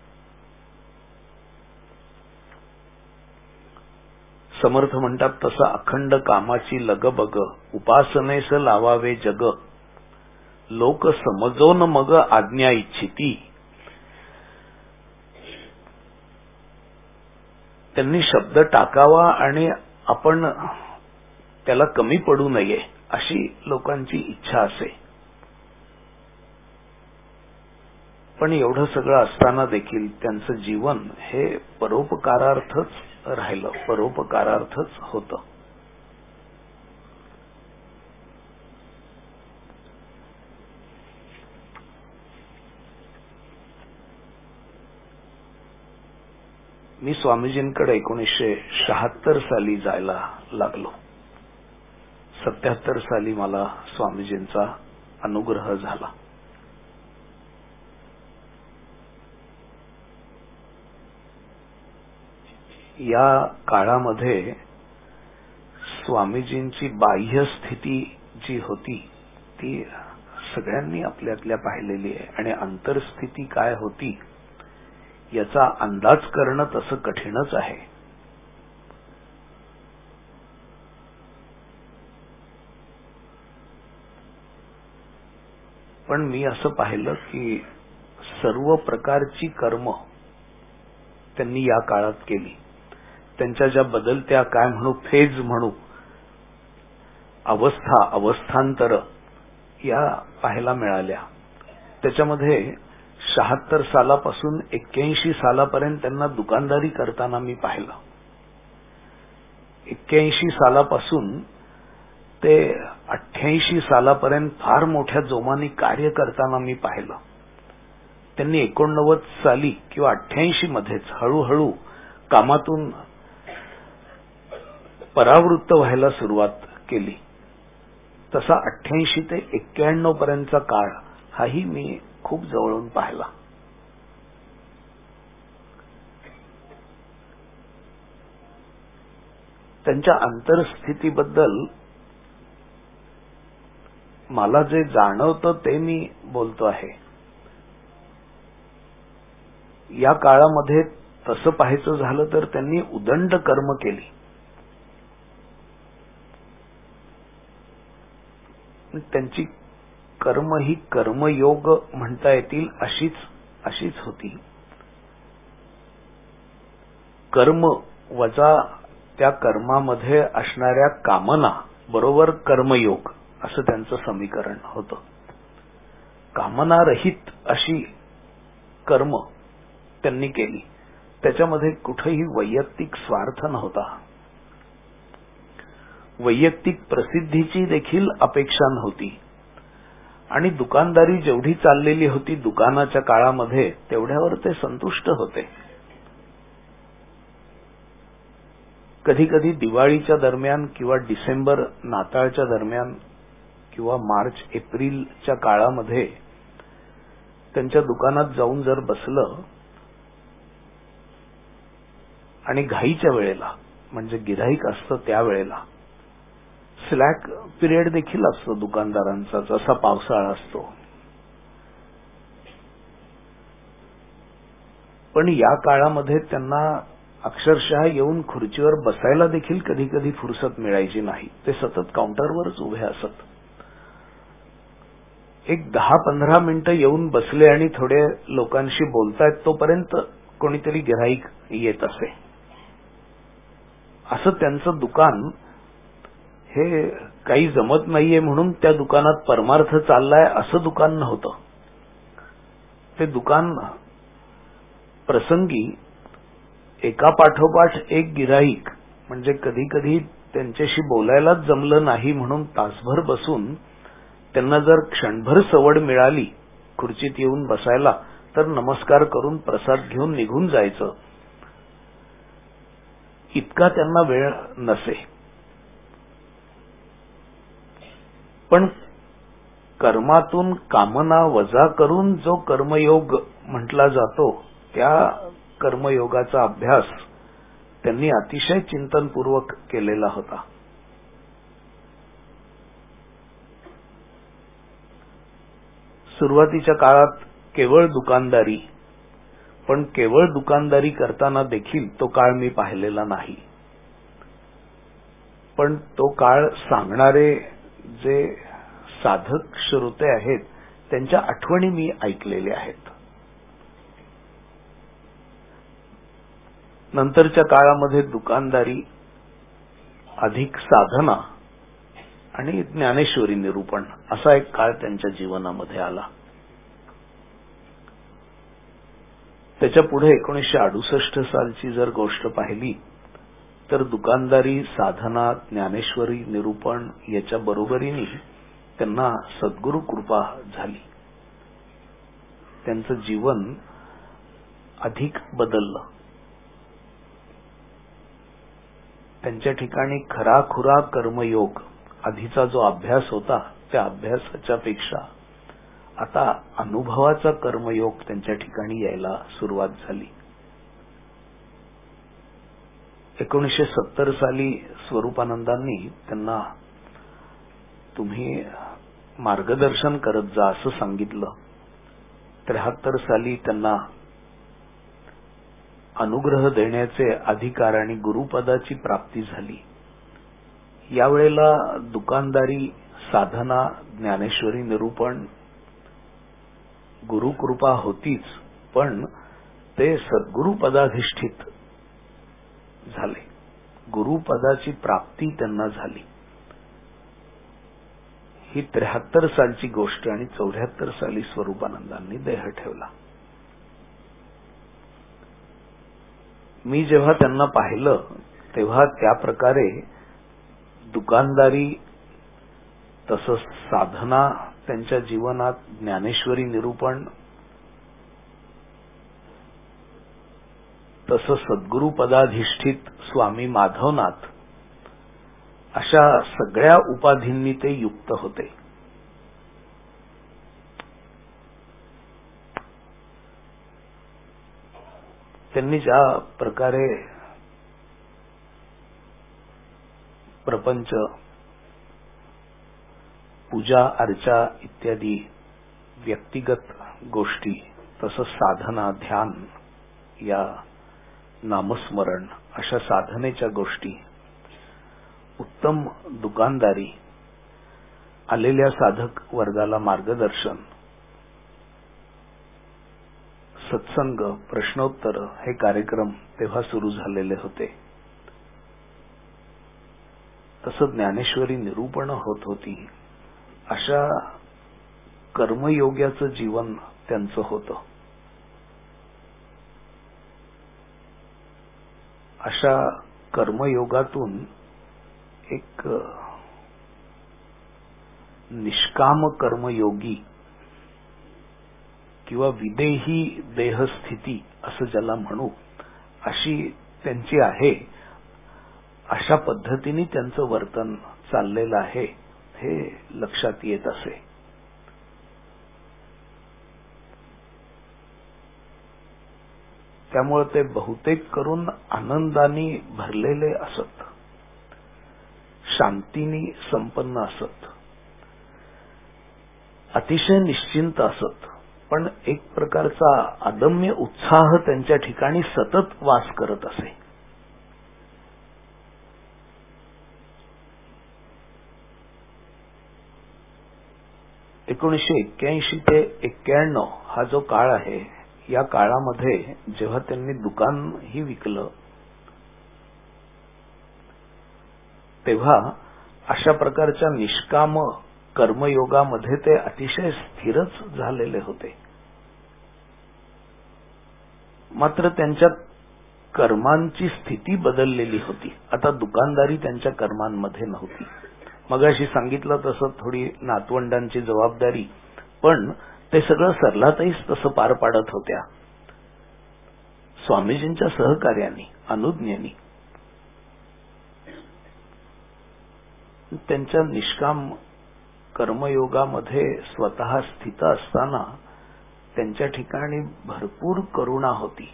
समर्थ म्हणतात तसं अखंड कामाची लगबग, उपासनेस लावावे जग, लोक समजोन मग आज्ञा इच्छिती. त्यांनी शब्द टाकावा आणि आपण त्याला कमी पडू नये अशी लोकांची इच्छा असे. पण एवढं सगळं असताना देखील त्यांचं जीवन हे परोपकारार्थच राहिलं, परोपकारार्थच होतं. मी स्वामीजींकडे एकोणीसशे शहात्तर साली जायला लागलो. सत्याहत्तर साली मला स्वामीजींचा अनुग्रह झाला. या काळामध्ये स्वामीजींची बाह्य स्थिती जी होती ती सगळ्यांनी आपल्यातल्या पाहिलेली आहे आणि अंतरस्थिती काय होती याचा अंदाज करणं तसं कठीणच आहे. पण मी असं पाहिलं की सर्व प्रकारची कर्म त्यांनी या काळात केली. त्यांच्या ज्या बदलत्या काय म्हणू फेज म्हणू अवस्था अवस्थांतर या पाहायला मिळाल्या. त्याच्यामध्ये शहात्तर सालापासून एक्क्याऐंशी सालापर्यंत त्यांना दुकानदारी करताना मी पाहिलं. एक्क्याऐंशी सालापासून ते अठ्ठ्याऐंशी सालापर्यंत फार मोठ्या जोमाने कार्य करताना मी पाहिलं. त्यांनी एकोणनव्वद साली किंवा अठ्ठ्याऐंशी मध्येच हळूहळू कामातून परावृत्त व्हायला सुरुवात केली. तसा अठ्ठ्याऐंशी ते एक्क्याण्णव पर्यंतचा काळ हाही मी खूप जवळून पाहिला. त्यांच्या अंतरस्थितीबद्दल मला जे जाणवतं ते मी बोलतो आहे. या काळामध्ये तसं पाहायचं झालं तर त्यांनी उदंड कर्म केली. त्यांची कर्म ही कर्मयोग म्हणता येतील अशीच अशीच होती. कर्म वजा त्या कर्मामध्ये असणाऱ्या कामना बरोबर कर्मयोग असं त्यांचं समीकरण होतं. कामनारहित अशी कर्म त्यांनी केली. त्याच्यामध्ये कुठेही वैयक्तिक स्वार्थ नव्हता. वैयक्तिक प्रसिद्धीची देखील अपेक्षा नव्हती. आणि दुकानदारी जेवढी चाललेली होती दुकानाच्या काळामध्ये तेवढ्यावर ते संतुष्ट होते. कधी कधी दिवाळीच्या दरम्यान किंवा डिसेंबर नाताळच्या दरम्यान किंवा मार्च एप्रिलच्या काळामध्ये त्यांच्या दुकानात जाऊन जर बसलं आणि घाईच्या वेळेला म्हणजे गिऱ्हाईक असतं त्यावेळेला स्लॅक पिरियड देखील असतो दुकानदारांचा, जसा पावसाळा असतो. पण या काळामध्ये त्यांना अक्षरशः येऊन खुर्चीवर बसायला देखील कधी कधी फुरसत मिळायची नाही. ते सतत काउंटरवरच उभे असत. एक दहा पंधरा मिनिटं येऊन बसले आणि थोडे लोकांशी बोलतायत तोपर्यंत कोणीतरी गिऱ्हाईक येत असे. असं त्यांचं दुकान हे काही जमत नाहीये म्हणून त्या दुकानात परमार्थ चाललाय असं दुकान नव्हतं. ते दुकान प्रसंगी एका पाठोपाठ एक गिऱ्हाईक म्हणजे कधी कधी त्यांच्याशी बोलायलाच जमलं नाही म्हणून तासभर बसून त्यांना जर क्षणभर सवड मिळाली खुर्चीत येऊन बसायला तर नमस्कार करून प्रसाद घेऊन निघून जायचं. इतका त्यांना वेळ नसे. पण कर्मातून कामना वजा करून जो कर्मयोग म्हटला जातो त्या कर्मयोगाचा अभ्यास त्यांनी अतिशय चिंतनपूर्वक केलेला होता. सुरुवातीच्या काळात केवळ दुकानदारी, पण केवळ दुकानदारी करताना देखील तो काळ मी पाहिलेला नाही. पण तो काळ सांगणारे जे साधक श्रोते आहेत त्यांच्या आठवणी मी ऐकलेल्या आहेत. नंतरच्या काळामध्ये दुकानदारी अधिक साधना आणि ज्ञानेश्वरी निरूपण असा एक काळ त्यांच्या जीवनामध्ये आला. त्याच्या पुढे एकोणीसशे अडुसष्ट सालची जर गोष्ट पाहिली तर दुकानदारी, साधना, ज्ञानेश्वरी निरूपण याच्या बरोबरीने त्यांना सद्गुरू कृपा झाली. त्यांचं जीवन अधिक बदललं. त्यांच्या ठिकाणी खराखुरा कर्मयोग आधीचा जो अभ्यास होता त्या अभ्यासाच्या पेक्षा आता अनुभवाचा कर्मयोग त्यांच्या ठिकाणी यायला सुरुवात झाली. एकोणीसशे सत्तर साली स्वरूपानंदांनी त्यांना तुम्ही मार्गदर्शन करत जा असं सांगितलं. त्र्याहत्तर साली त्यांना अनुग्रह देण्याचे अधिकार आणि गुरुपदाची प्राप्ती झाली. यावेळेला दुकानदारी, साधना, ज्ञानेश्वरी निरूपण, गुरुकृपा होतीच, पण ते सद्गुरुपदाधिष्ठित झाले. गुरुपदाची प्राप्ती त्यांना झाली. ही त्र्याहत्तर सालची गोष्ट आणि चौऱ्याहत्तर साली स्वरूपानंदांनी देह ठेवला. मी जेव्हा त्यांना पाहिलं तेव्हा त्या प्रकारे दुकानदारी तसंच साधना त्यांच्या जीवनात, ज्ञानेश्वरी निरूपण तसंच सद्गुरुपदाधिष्ठित स्वामी माधवनाथ अशा सगळ्या उपाधींनी ते युक्त होते. त्यांनी ज्या प्रकारे प्रपंच, पूजा अर्चा इत्यादी व्यक्तिगत गोष्टी तसंच साधना, ध्यान या नामस्मरण अशा साधनेच्या गोष्टी, उत्तम दुकानदारी, आलेल्या साधक वर्गाला मार्गदर्शन, सत्संग, प्रश्नोत्तर हे कार्यक्रम तेव्हा सुरू झालेले होते. तसं ज्ञानेश्वरी निरूपण होत होती. अशा कर्मयोग्याचं जीवन त्यांचं होतं. अशा कर्मयोगातून एक निष्काम कर्मयोगी किंवा विदेही देहस्थिती असं ज्याला म्हणू अशी त्यांची आहे. अशा पद्धतीने त्यांचं वर्तन चाललेलं आहे हे लक्षात येत असे. त्यामुळे ते बहुतेक करून आनंदाने भरलेले असत, शांतीने संपन्न असत, अतिशय निश्चिंत असत. पण एक प्रकारचा अदम्य उत्साह त्यांच्या ठिकाणी सतत वास करत असे. एकोणीसशे एक्क्याऐंशी ते एक्क्याण्णव हा जो काळ आहे, या काळामध्ये जेव्हा त्यांनी दुकानही विकलं तेव्हा अशा प्रकारच्या निष्काम कर्मयोगामध्ये ते अतिशय स्थिरच झालेले होते. मात्र त्यांच्या कर्मांची स्थिती बदललेली होती. आता दुकानदारी त्यांच्या कर्मांमध्ये नव्हती. मगाशी सांगितलं तसं थोडी नातवंडांची जबाबदारी, पण ते सगळं सरलाताईच तसं पार पाडत होत्या, स्वामीजींच्या सहकार्याने, अनुज्ञेने. त्यांच्या निष्काम कर्मयोगामध्ये स्वतः स्थित असताना त्यांच्या ठिकाणी भरपूर करुणा होती.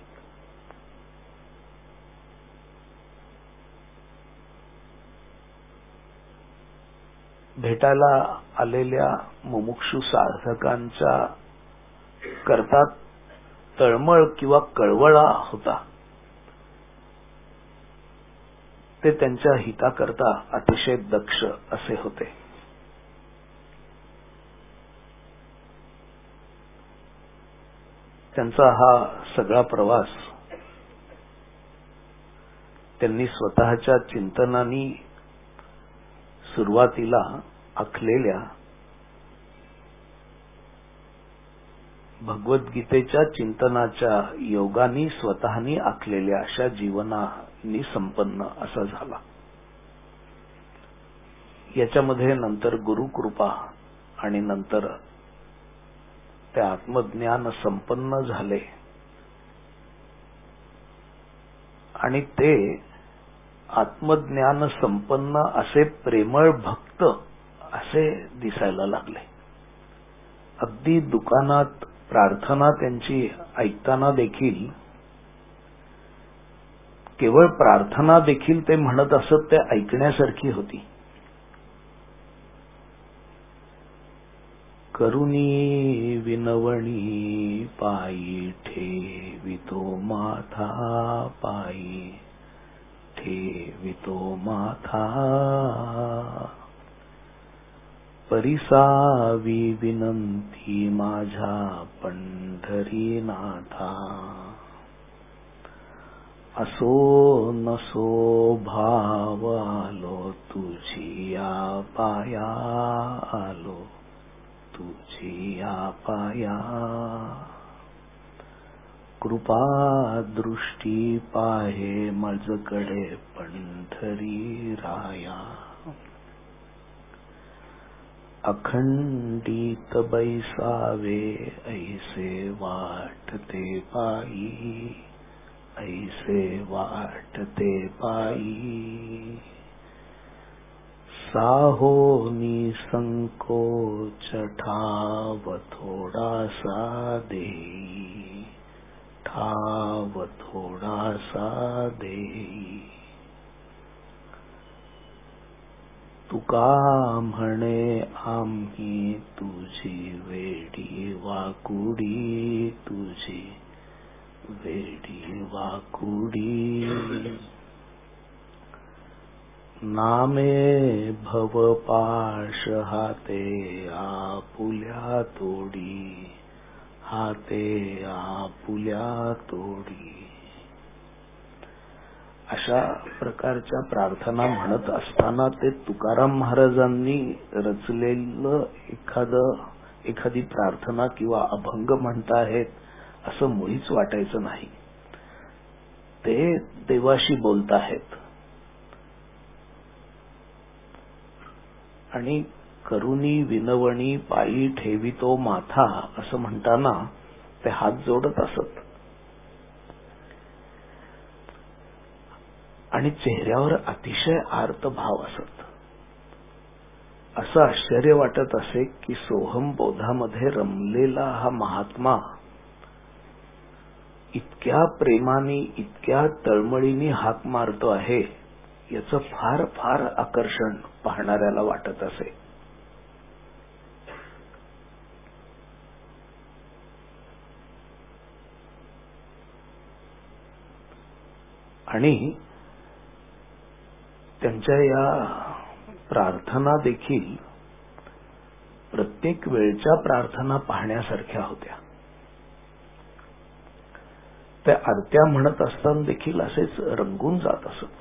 भेटायला आलेल्या मुमुक्षु साधकांच्या करता तळमळ किंवा कळवळा होता. ते त्यांच्या हिताकरता अतिशय दक्ष असे होते. त्यांचा हा सगळा प्रवास त्यांनी स्वतःच्या चिंतनानी सुरुवातीला आखलेल्या भगवद्गीतेच्या चिंतनाच्या योगानी स्वतःनी आखलेल्या अशा जीवनानी संपन्न असा झाला. याच्यामध्ये नंतर गुरुकृपा आणि नंतर ते आत्मज्ञान संपन्न झाले आणि ते आत्मज्ञान संपन्न असे प्रेमळ भक्त असे दिसायला लागले. अगदी दुकानात प्रार्थना त्यांची ऐकताना देखील, केवळ प्रार्थना देखील ते म्हणत असत, ते ऐकण्यासारखी होती. करुणी विनवणी पायी ठेवितो माथा, पायी ठेवितो माथा, परिसावी विनंती माझ्या पंढरीनाथा, असो नसो भाव आलो तुझी या पाया, आलो तुझी या पाया, कृपा दृष्टी पाहे मजकडे पंढरी राया, अखंडित बैसावे ऐसे वाटते पायी, ऐसे वाटते पायी, साहोनी संकोच ठाव थोडासा देई, ठाव थोडासा देई, तुका म्हणे आम्ही तुझी वेडी वाकुडी, तुझी वेडी वाकुडी, नामे भवपाश हाते आपुल्या तोडी, हाते आपुल्या तोडी. अशा प्रकारच्या प्रार्थना म्हणत असताना ते तुकाराम महाराजांनी रचलेलं एखादं एखादी प्रार्थना किंवा अभंग म्हणताहेत असं मुळीच वाटायचं नाही. ते देवाशी बोलताहेत. आणि करुणी विनवणी पायी ठेवितो माथा असं म्हणताना ते हात जोडत असत आणि चेहऱ्यावर अतिशय आर्त भाव असत. असं आश्चर्य वाटत असे की सोहम बोधामध्ये रमलेला हा महात्मा इतक्या प्रेमाने इतक्या तळमळीने हाक मारतो आहे, याचं फार फार आकर्षण पाहणाऱ्याला वाटत असे. आणि त्यांच्या या प्रार्थना देखील प्रत्येक वेळच्या प्रार्थना पाहण्यासारख्या होत्या. त्या आरत्या म्हणत असताना देखील असेच रंगून जात असत.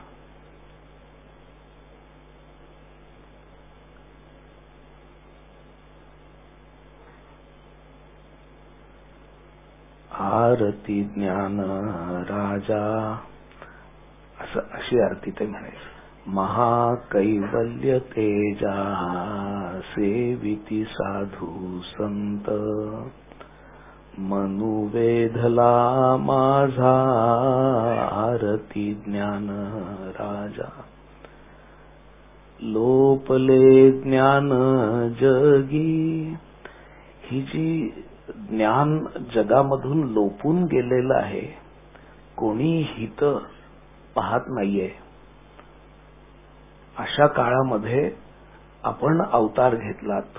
आरती ज्ञान राजा असं अशी आरती ते म्हणायचं. महाकैवल्य तेजा सेविती साधू संत मनुवेधला माझा आरती ज्ञान राजा. लोपले ज्ञान जगी, ही जी ज्ञान जगामधून लोपून गेलेलं आहे, कोणी हित पाहत नाहीये, अशा काळामध्ये आपण अवतार घेतलात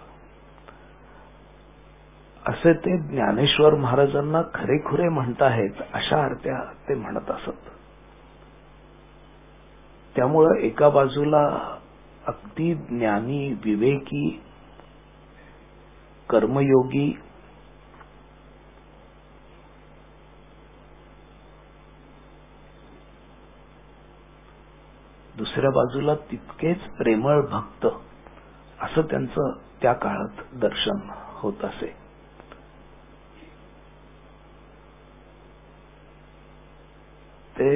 असे ते ज्ञानेश्वर महाराजांना खरेखुरे म्हणताहेत. अशा आरत्या ते म्हणत असत. त्यामुळं एका बाजूला अगदी ज्ञानी विवेकी कर्मयोगी दुसऱ्या बाजूला तितकेच प्रेमळ भक्त असं त्यांचं त्या काळात दर्शन होत असे. ते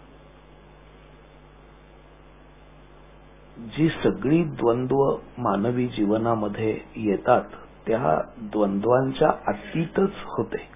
जी सगळी द्वंद्व मानवी जीवनामध्ये येतात त्या द्वंद्वांच्या अतीतच होते.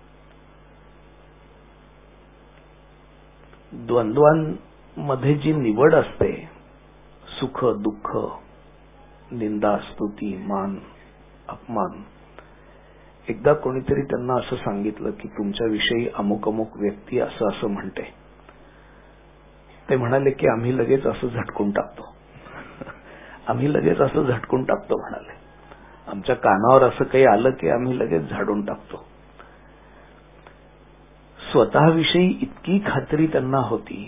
द्वंद्वांमध्ये जी निवड असते, सुख दुःख, निंदा स्तुती, मान अपमान. एकदा कोणीतरी त्यांना असं सांगितलं की तुमच्याविषयी अमुक अमुक व्यक्ती असं असं म्हणते. ते म्हणाले की आम्ही लगेच असं झटकून टाकतो आम्ही लगेच असं झटकून टाकतो म्हणाले. आमच्या कानावर असं काही आलं की आम्ही लगेच झाडून टाकतो. स्वतःविषयी इतकी खात्री त्यांना होती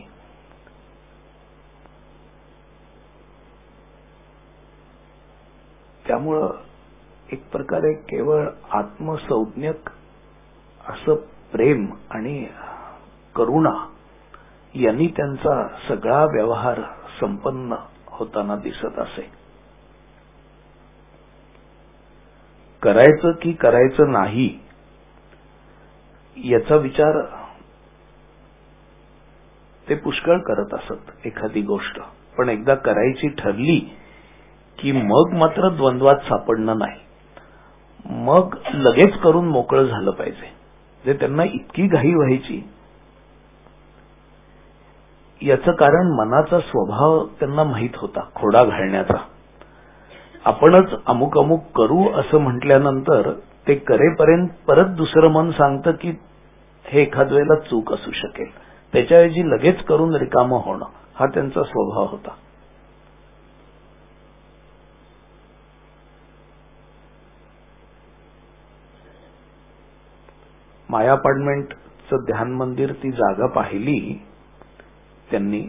त्यामुळं एक प्रकारे केवळ आत्मसंज्ञक असं प्रेम आणि करुणा यांनी त्यांचा सगळा व्यवहार संपन्न होताना दिसत असे. करायचं की करायचं नाही याचा विचार ते पुष्कळ करत असत एखादी गोष्ट, पण एकदा करायची ठरली की मग मात्र द्वंद्वात सापडणं नाही. मग लगेच करून मोकळं झालं पाहिजे. जे त्यांना इतकी घाई व्हायची याचं कारण मनाचा स्वभाव त्यांना माहीत होता, खोडा घालण्याचा. आपणच अमुक अमुक करू असं म्हटल्यानंतर ते करेपर्यंत परत दुसरं मन सांगतं की हे एखाद वेळेला चूक असू शकेल, त्याच्याऐवजी लगेच करून रिकामं होणं हा त्यांचा स्वभाव होता. माया अपार्टमेंटचं ध्यान मंदिर, ती जागा पाहिली त्यांनी.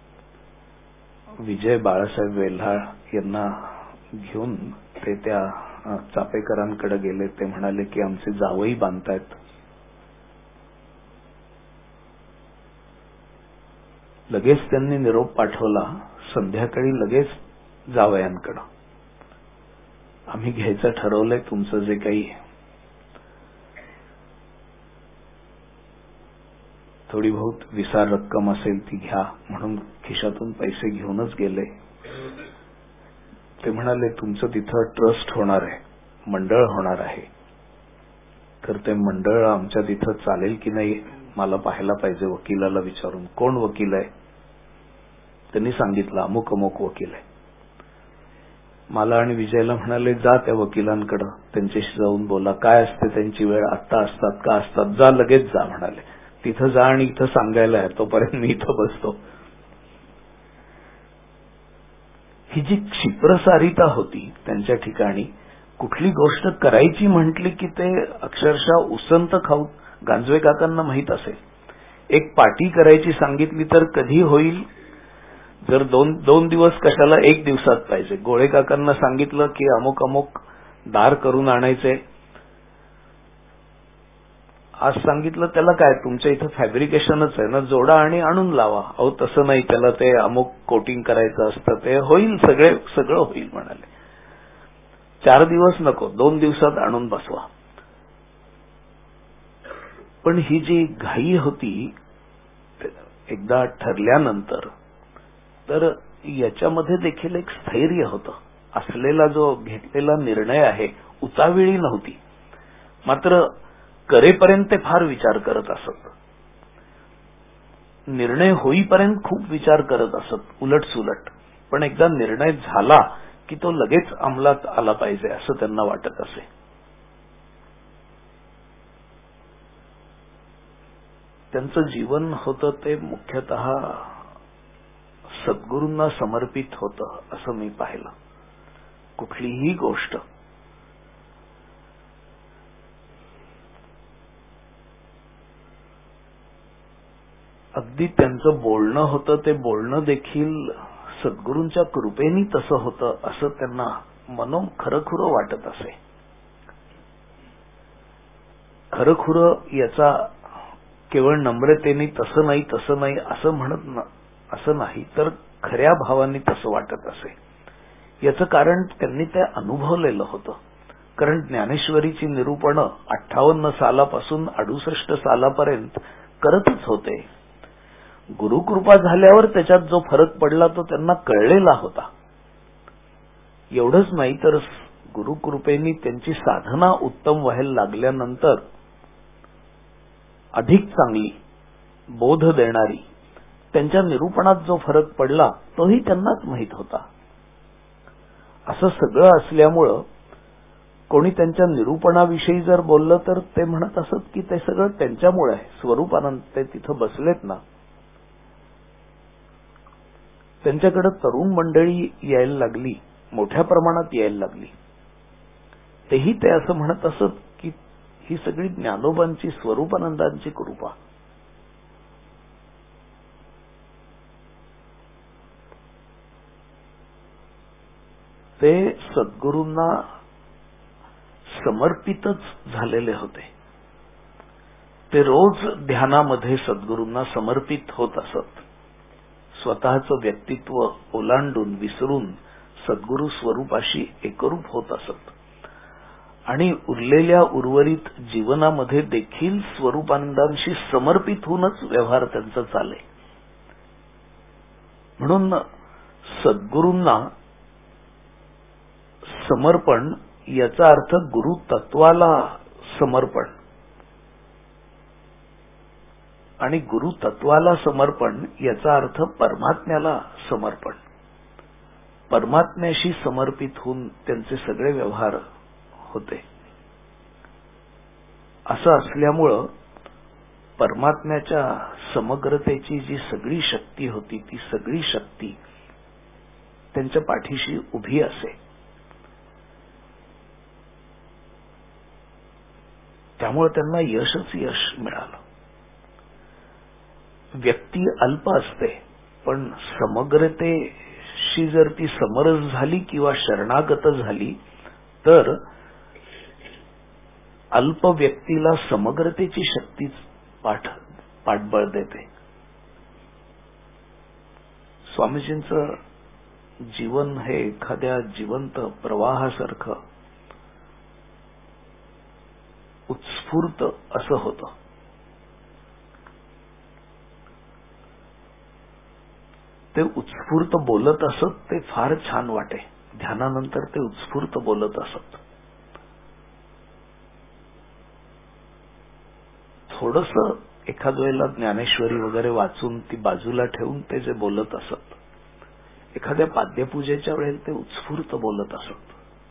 विजय बाळासाहेब वेल्हाळ यांना घेऊन ते त्या चापेकरांकडे गेले. ते म्हणाले की आमचे जावई बांधतायत. लगेच त्यांनी निरोप पाठवला संध्याकाळी लगेच जावयांकडे. आम्ही घ्यायचं ठरवलंय तुमचं जे काही. थोडी बहुत विसार रक्कम असेल ती घ्या म्हणून खिशातून पैसे घेऊनच गेले. ते म्हणाले तुमचं तिथं ट्रस्ट होणार आहे, मंडळ होणार आहे, तर ते मंडळ आमच्या तिथं चालेल की नाही मला पाहायला पाहिजे. वकिलाला विचारून, कोण वकील आहे? त्यांनी सांगितलं अमुक अमुक वकील आहे. मला आणि विजयला म्हणाले जा त्या वकिलांकडे, त्यांच्याशी जाऊन बोला, काय असते त्यांची वेळ, आत्ता असतात का असतात, जा लगेच जा म्हणाले. तिथं जा आणि इथं सांगायला आहे, तोपर्यंत मी इथं बसतो. ही जी क्षिप्रसारिता होती त्यांच्या ठिकाणी, कुठली गोष्ट करायची म्हटली की ते अक्षरशः उसंत खाऊ. गांजवे काकांना माहित असेल, एक पाटी करायची सांगितली तर कधी होईल, जर दोन दोन दिवस कशाला एक दिवसात पाहिजे. गोळे काकांना सांगितलं की अमुक अमुक दार करून आणायचे, आज सांगितलं त्याला काय तुमच्या इथं फॅब्रिकेशनच आहे ना, जोडा आणि आणून लावा. अहो तसं नाही, त्याला ते अमुक कोटिंग करायचं असतं, ते होईल, सगळे सगळं होईल म्हणाले. चार दिवस नको, दोन दिवसात आणून बसवा. पण ही जी घाई होती एकदा ठरल्यानंतर, तर याच्यामध्ये देखील एक स्थैर्य होतं. असलेला जो घेतलेला निर्णय आहे उताविळी नव्हती, मात्र करेपर्यंत ते फार विचार करत असत. निर्णय होईपर्यंत खूप विचार करत असत, उलट सुलट. पण एकदा निर्णय झाला की तो लगेच अंमलात आला पाहिजे असं त्यांना वाटत असे. त्यांचं जीवन होतं ते मुख्यतः सद्गुरूंना समर्पित होतं असं मी पाहिलं. कुठलीही गोष्ट अगदी त्यांचं बोलणं होतं, ते बोलणं देखील सद्गुरूंच्या कृपेनी तसं होतं असं त्यांना मनो खरंखुरं वाटत असे. खरंखुरं याचा केवळ नम्रतेने तसं नाही तसं नाही असं म्हणत असं नाही, तर खऱ्या भावाने तसं वाटत असे. याचं कारण त्यांनी ते अनुभवलेलं होतं. कारण ज्ञानेश्वरीची निरूपणं अठ्ठावन्न सालापासून अडुसष्ट सालापर्यंत करतच होते. गुरुकृपा झाल्यावर त्याच्यात जो फरक पडला तो त्यांना कळलेला होता. एवढंच नाही तर गुरुकृपेनी त्यांची साधना उत्तम व्हायला लागल्यानंतर अधिक चांगली बोध देणारी त्यांच्या निरूपणात जो फरक पडला तोही त्यांनाच माहीत होता. असं सगळं असल्यामुळं कोणी त्यांच्या निरूपणाविषयी जर बोललं तर ते म्हणत असत की ते सगळं त्यांच्यामुळे आहे. स्वरूपानंद ते तिथं बसलेत ना, त्यांच्याकडे तरुण मंडळी यायला लागली, मोठ्या प्रमाणात यायला लागली, तेही ते असं म्हणत असत की ही सगळी ज्ञानोबांची, स्वरूपानंदांची कृपा. ते सद्गुरूंना समर्पितच झालेले होते. ते रोज ध्यानामध्ये सद्गुरूंना समर्पित होत असत. स्वतःचं व्यक्तित्व ओलांडून विसरून सद्गुरू स्वरूपाशी एकरूप होत असत. आणि उरलेल्या उर्वरित जीवनामध्ये देखील स्वरूपानंदांशी समर्पित होऊनच व्यवहार त्यांचा चाले. म्हणून सद्गुरूंना समर्पण याचा अर्थ गुरु तत्वाला समर्पण, आणि गुरु तत्वाला समर्पण याचा अर्थ परमात्म्याला समर्पण. परमात्म्याशी समर्पित होऊन त्यांचे सगळे व्यवहार होते. असं असल्यामुळं परमात्म्याच्या समग्रतेची जी सगळी शक्ती होती ती सगळी शक्ती त्यांच्या पाठीशी उभी असे. त्यामुळे त्यांना यशच यश मिळालं. व्यक्ती अल्प असते, पण समग्रतेशी जर ती समरस झाली किंवा शरणागत झाली तर अल्प व्यक्तीला समग्रतेची शक्तीच पाठ पाठबळ देते. स्वामीजींचं जीवन हे एखाद्या जिवंत प्रवाहासारखं उत्स्फूर्त असं होतं. ते उत्स्फूर्त बोलत असत. ते फार छान वाटे. ध्यानानंतर ते उत्स्फूर्त बोलत असत. थोडस एखाद वेळेला ज्ञानेश्वरी वगैरे वाचून ती बाजूला ठेवून ते जे बोलत असत, एखाद्या पाद्यपूजेच्या वेळेला ते उत्स्फूर्त बोलत असत.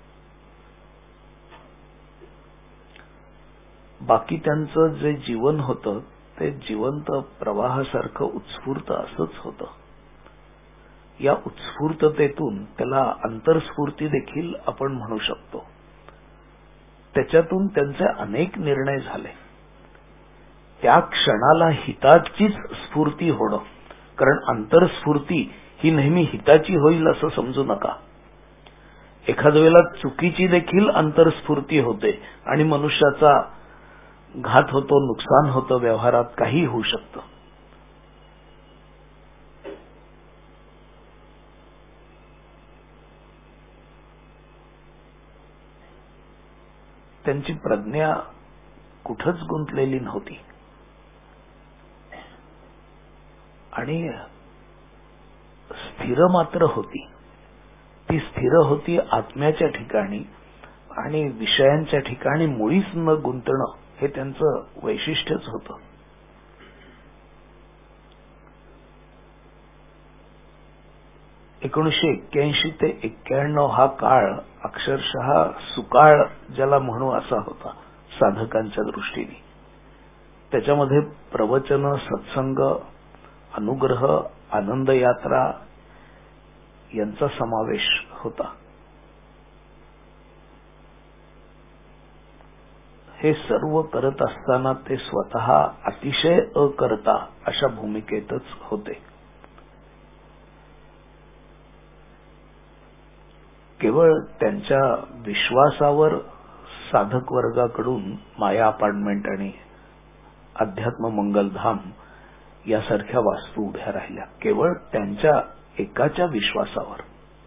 बाकी त्यांचं जे जीवन होतं ते जिवंत प्रवाहासारखं उत्स्फूर्त असंच होतं. या उत्स्फूर्ततेतून त्याला अंतर्स्फूर्ती देखील आपण म्हणू शकतो. त्याच्यातून त्यांचे अनेक निर्णय झाले. त्या क्षणाला हिताचीच स्फूर्ती होणं, कारण अंतर्स्फूर्ती ही नेहमी हिताची होईल असं समजू नका. एखाद्या वेळेला चुकीची देखील अंतर्स्फूर्ती होते आणि मनुष्याचा घात होतो, नुकसान होतं, व्यवहारात काही होऊ शकतं. त्यांची प्रज्ञा कुठंच गुंतलेली नव्हती आणि स्थिर मात्र होती. ती स्थिर होती आत्म्याच्या ठिकाणी आणि विषयांच्या ठिकाणी मुळीच न गुंतणं हे त्यांचं वैशिष्ट्यच होतं. एकोणीसशे एक्क्याऐंशी ते एक्क्याण्णव हा काळ अक्षरशः सुकाळ ज्याला म्हणू असा होता साधकांच्या दृष्टीने. त्याच्यामध्ये प्रवचन, सत्संग, अनुग्रह, आनंद यात्रा यांचा समावेश होता. हे सर्व करत असताना ते स्वतः अतिशय अकर्ता अशा भूमिकेतच होते. केवळ त्यांच्या विश्वासावर साधक वर्गाकडून माया अपार्टमेंट आणि अध्यात्म मंगलधाम यासारख्या वास्तू उभ्या राहिल्या. केवळ त्यांच्या एकाच्या विश्वासावर.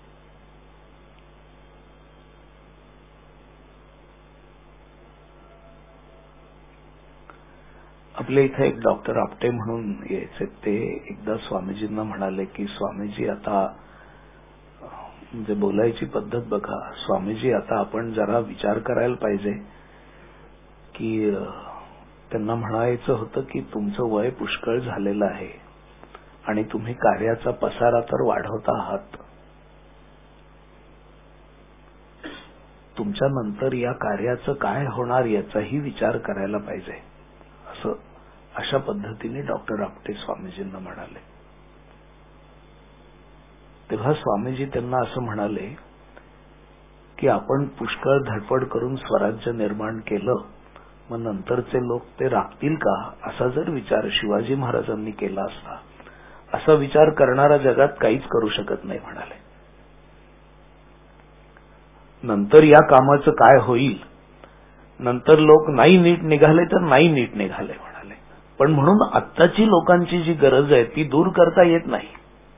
आपल्या इथे एक डॉक्टर आपटे म्हणून यायचे. ते एकदा स्वामीजींना म्हणाले की स्वामीजी आता, म्हणजे बोलायची पद्धत बघा, स्वामीजी आता आपण जरा विचार करायला पाहिजे की त्यांना म्हणायचं होतं की तुमचं वय पुष्कळ झालेलं आहे आणि तुम्ही कार्याचा पसारा तर वाढवता आहात. तुमच्या नंतर या कार्याचं काय होणार याचाही विचार करायला पाहिजे, असं अशा पद्धतीने डॉक्टर आपटे स्वामीजींना म्हणाले. तेव्हा स्वामीजी त्यांना असं म्हणाले की आपण पुष्कळ धडपड करून स्वराज्य निर्माण केलं, मग नंतरचे लोक ते राखतील का, असा जर विचार शिवाजी महाराजांनी केला असता, असा विचार करणारा जगात काहीच करू शकत नाही म्हणाले. नंतर या कामाचं काय होईल, नंतर लोक नाही नीट निघाले तर नाही नीट निघाले म्हणाले, पण म्हणून आत्ताची लोकांची जी गरज आहे ती दूर करता येत नाही.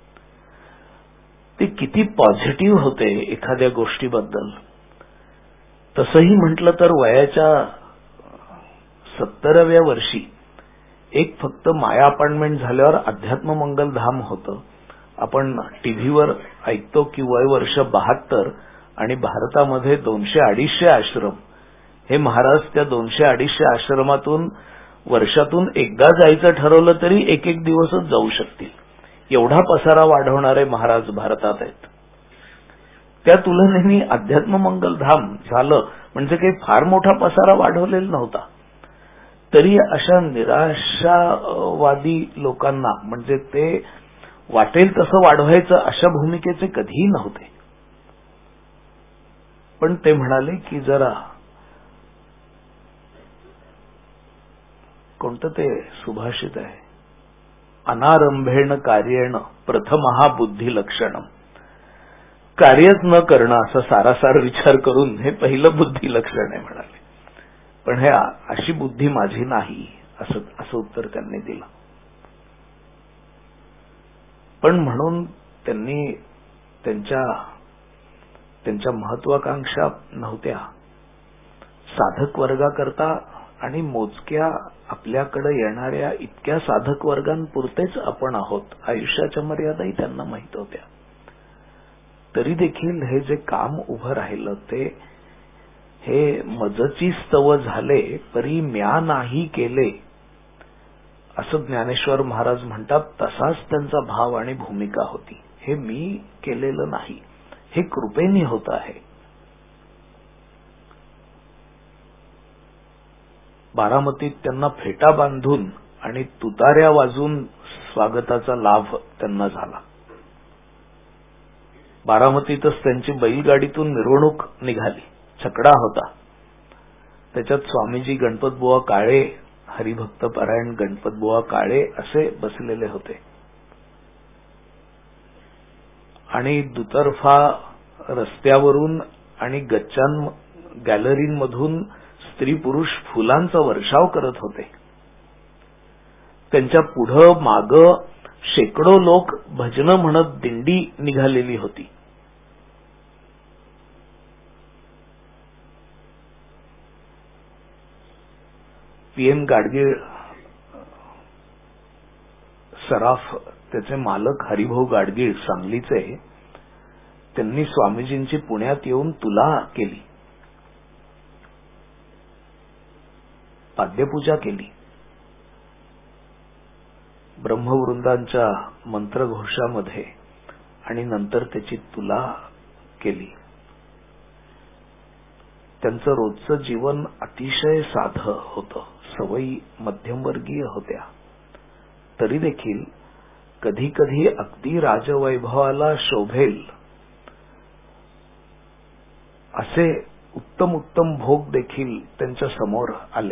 ते किती पॉझिटिव्ह होते एखाद्या गोष्टीबद्दल. तसंही म्हटलं तर वयाच्या सत्तराव्या वर्षी एक फक्त माया अपार्टमेंट झाल्यावर अध्यात्म मंगलधाम होतं. आपण टीव्हीवर ऐकतो की वय वर्ष बहात्तर आणि भारतामध्ये दोनशे अडीचशे आश्रम. हे महाराज त्या दोनशे अडीचशे आश्रमातून वर्षातून एकदा जायचं ठरवलं तरी एक एक दिवसच जाऊ शकतील, एवढा पसारा वाढवणारे महाराज भारतात आहेत. त्या तुलनेने अध्यात्म मंगलधाम झालं म्हणजे काही फार मोठा पसारा वाढवलेला नव्हता. तरी अशा निराशावादी लोकांना, म्हणजे ते वाटेल तसं वाढवायचं अशा भूमिकेचे कधीही नव्हते. पण ते म्हणाले की जरा कोणतं ते सुभाषित आहे, अनारंभेण कार्येण प्रथमहा बुद्धी लक्षणम. कार्यच न करणं असा सारासार विचार करून हे पहिलं बुद्धी लक्षण आहे म्हणाले. पण हे अशी बुद्धी माझी नाही असं असं उत्तर त्यांनी दिलं. पण म्हणून त्यांनी त्यांच्या त्यांच्या महत्वाकांक्षा नव्हत्या साधक वर्गाकरता आणि मोजक्या आपल्याकडे येणाऱ्या इतक्या साधक वर्गांपुरतेच आपण आहोत, आयुष्याच्या मर्यादाही त्यांना माहित होत्या. तरी देखील हे जे काम उभं राहिलं ते हे मजची स्तव झाले परी म्या नाही केले असं ज्ञानेश्वर महाराज म्हणतात. तसाच त्यांचा भाव आणि भूमिका होती. हे मी केलेलं नाही, हे कृपेने होत आहे. बारामतीत त्यांना फेटा बांधून आणि तुतार्या वाजून स्वागताचा लाभ त्यांना झाला. बारामतीतच त्यांची बैलगाडीतून मिरवणूक निघाली. छकडा होता, त्याच्यात स्वामीजी, गणपतबुवा काळे, हरिभक्त पारायण गणपतबुवा काळे असे बसलेले होते. आणि दुतर्फा रस्त्यावरून आणि गच्चान गॅलरीमधून स्त्री पुरुष फुलांचा वर्षाव करत होते. त्यांच्या पुढं माग शेकडो लोक भजनं म्हणत दिंडी निघालेली होती. पीएम गाडगीळ सराफ, त्याचे मालक हरिभाऊ गाडगीळ सांगलीचे, त्यांनी स्वामीजींची पुण्यात येऊन तुला केली, पाद्यपूजा केली, ब्रह्मवृंदांच्या मंत्रघोषामध्ये, आणि नंतर त्याची तुला केली. त्यांचं रोजचं जीवन अतिशय साधं होतं, सवयी मध्यमवर्गीय होत्या. तरी देखील कधी कधी अगदी राजवैभवाला शोभेल असे उत्तम उत्तम भोग देखील त्यांच्या समोर आले.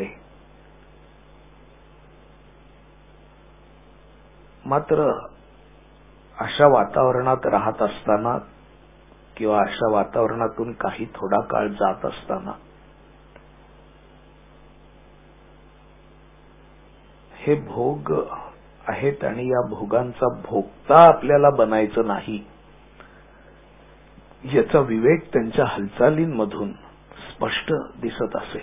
मात्र अशा वातावरणात राहत असताना किंवा अशा वातावरणातून काही थोडा काळ जात असताना हे भोग आहेत आणि या भोगांचा भोगता आपल्याला बनायचं नाही याचा विवेक त्यांच्या हालचालींमधून स्पष्ट दिसत असे.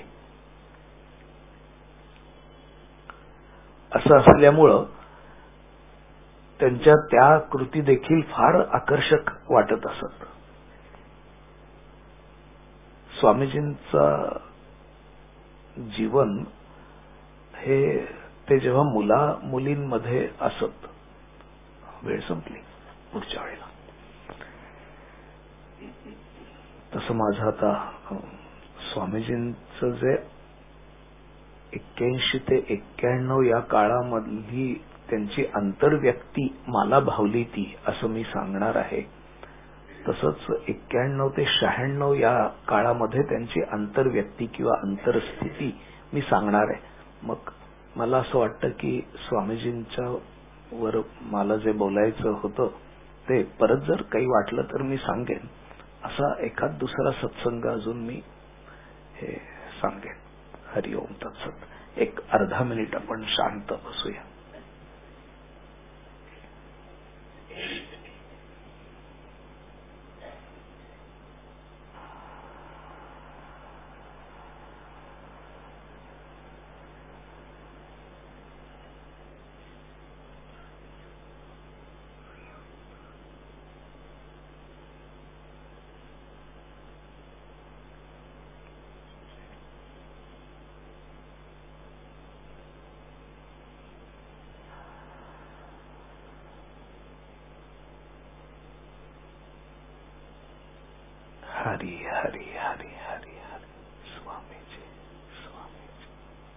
असं असल्यामुळं त्यांच्या त्या कृती देखील फार आकर्षक वाटत असत. स्वामीजींचा जीवन हे ते जेव्हा मुला मुलींमध्ये असत. वेळ संपली, पुढच्या वेळेला. तसं माझं आता स्वामीजींचं जे एक्क्याऐंशी ते एक्क्याण्णव या काळामधली त्यांची आंतरव्यक्ती मला भावली ती असं मी सांगणार आहे. तसंच एक्क्याण्णव ते शहाण्णव या काळामध्ये त्यांची आंतरव्यक्ती किंवा अंतरस्थिती मी सांगणार आहे. मग मला असं वाटतं की स्वामीजींच्या वर मला जे बोलायचं होतं ते परत जर काही वाटलं तर मी सांगेन. असा एखाद दुसरा सत्संग अजून मी हे सांगेन. हरिओम तत्सत. एक अर्धा मिनिट आपण शांत बसूया. हरी हरी हरी हरी हरी. स्वामीजी स्वामीजी.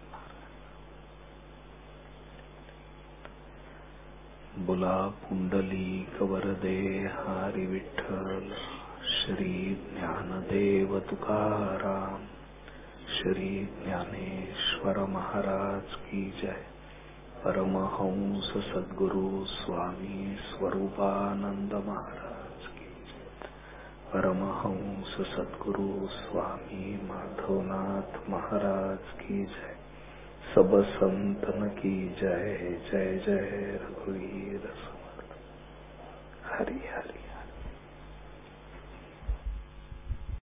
बोला पुंडलिक वरदे हरी विठ्ठल. श्री ज्ञानदेव तुकाराम, श्री ज्ञानेश्वर महाराज की जय. परमहंस सद्गुरु स्वामी स्वरूपानंद महाराज, परमहंस सद्गुरु स्वामी माधवनाथ महाराज की जय. सब संतन की जय. जय जय रघुवीर समर्थ. हरि हरि.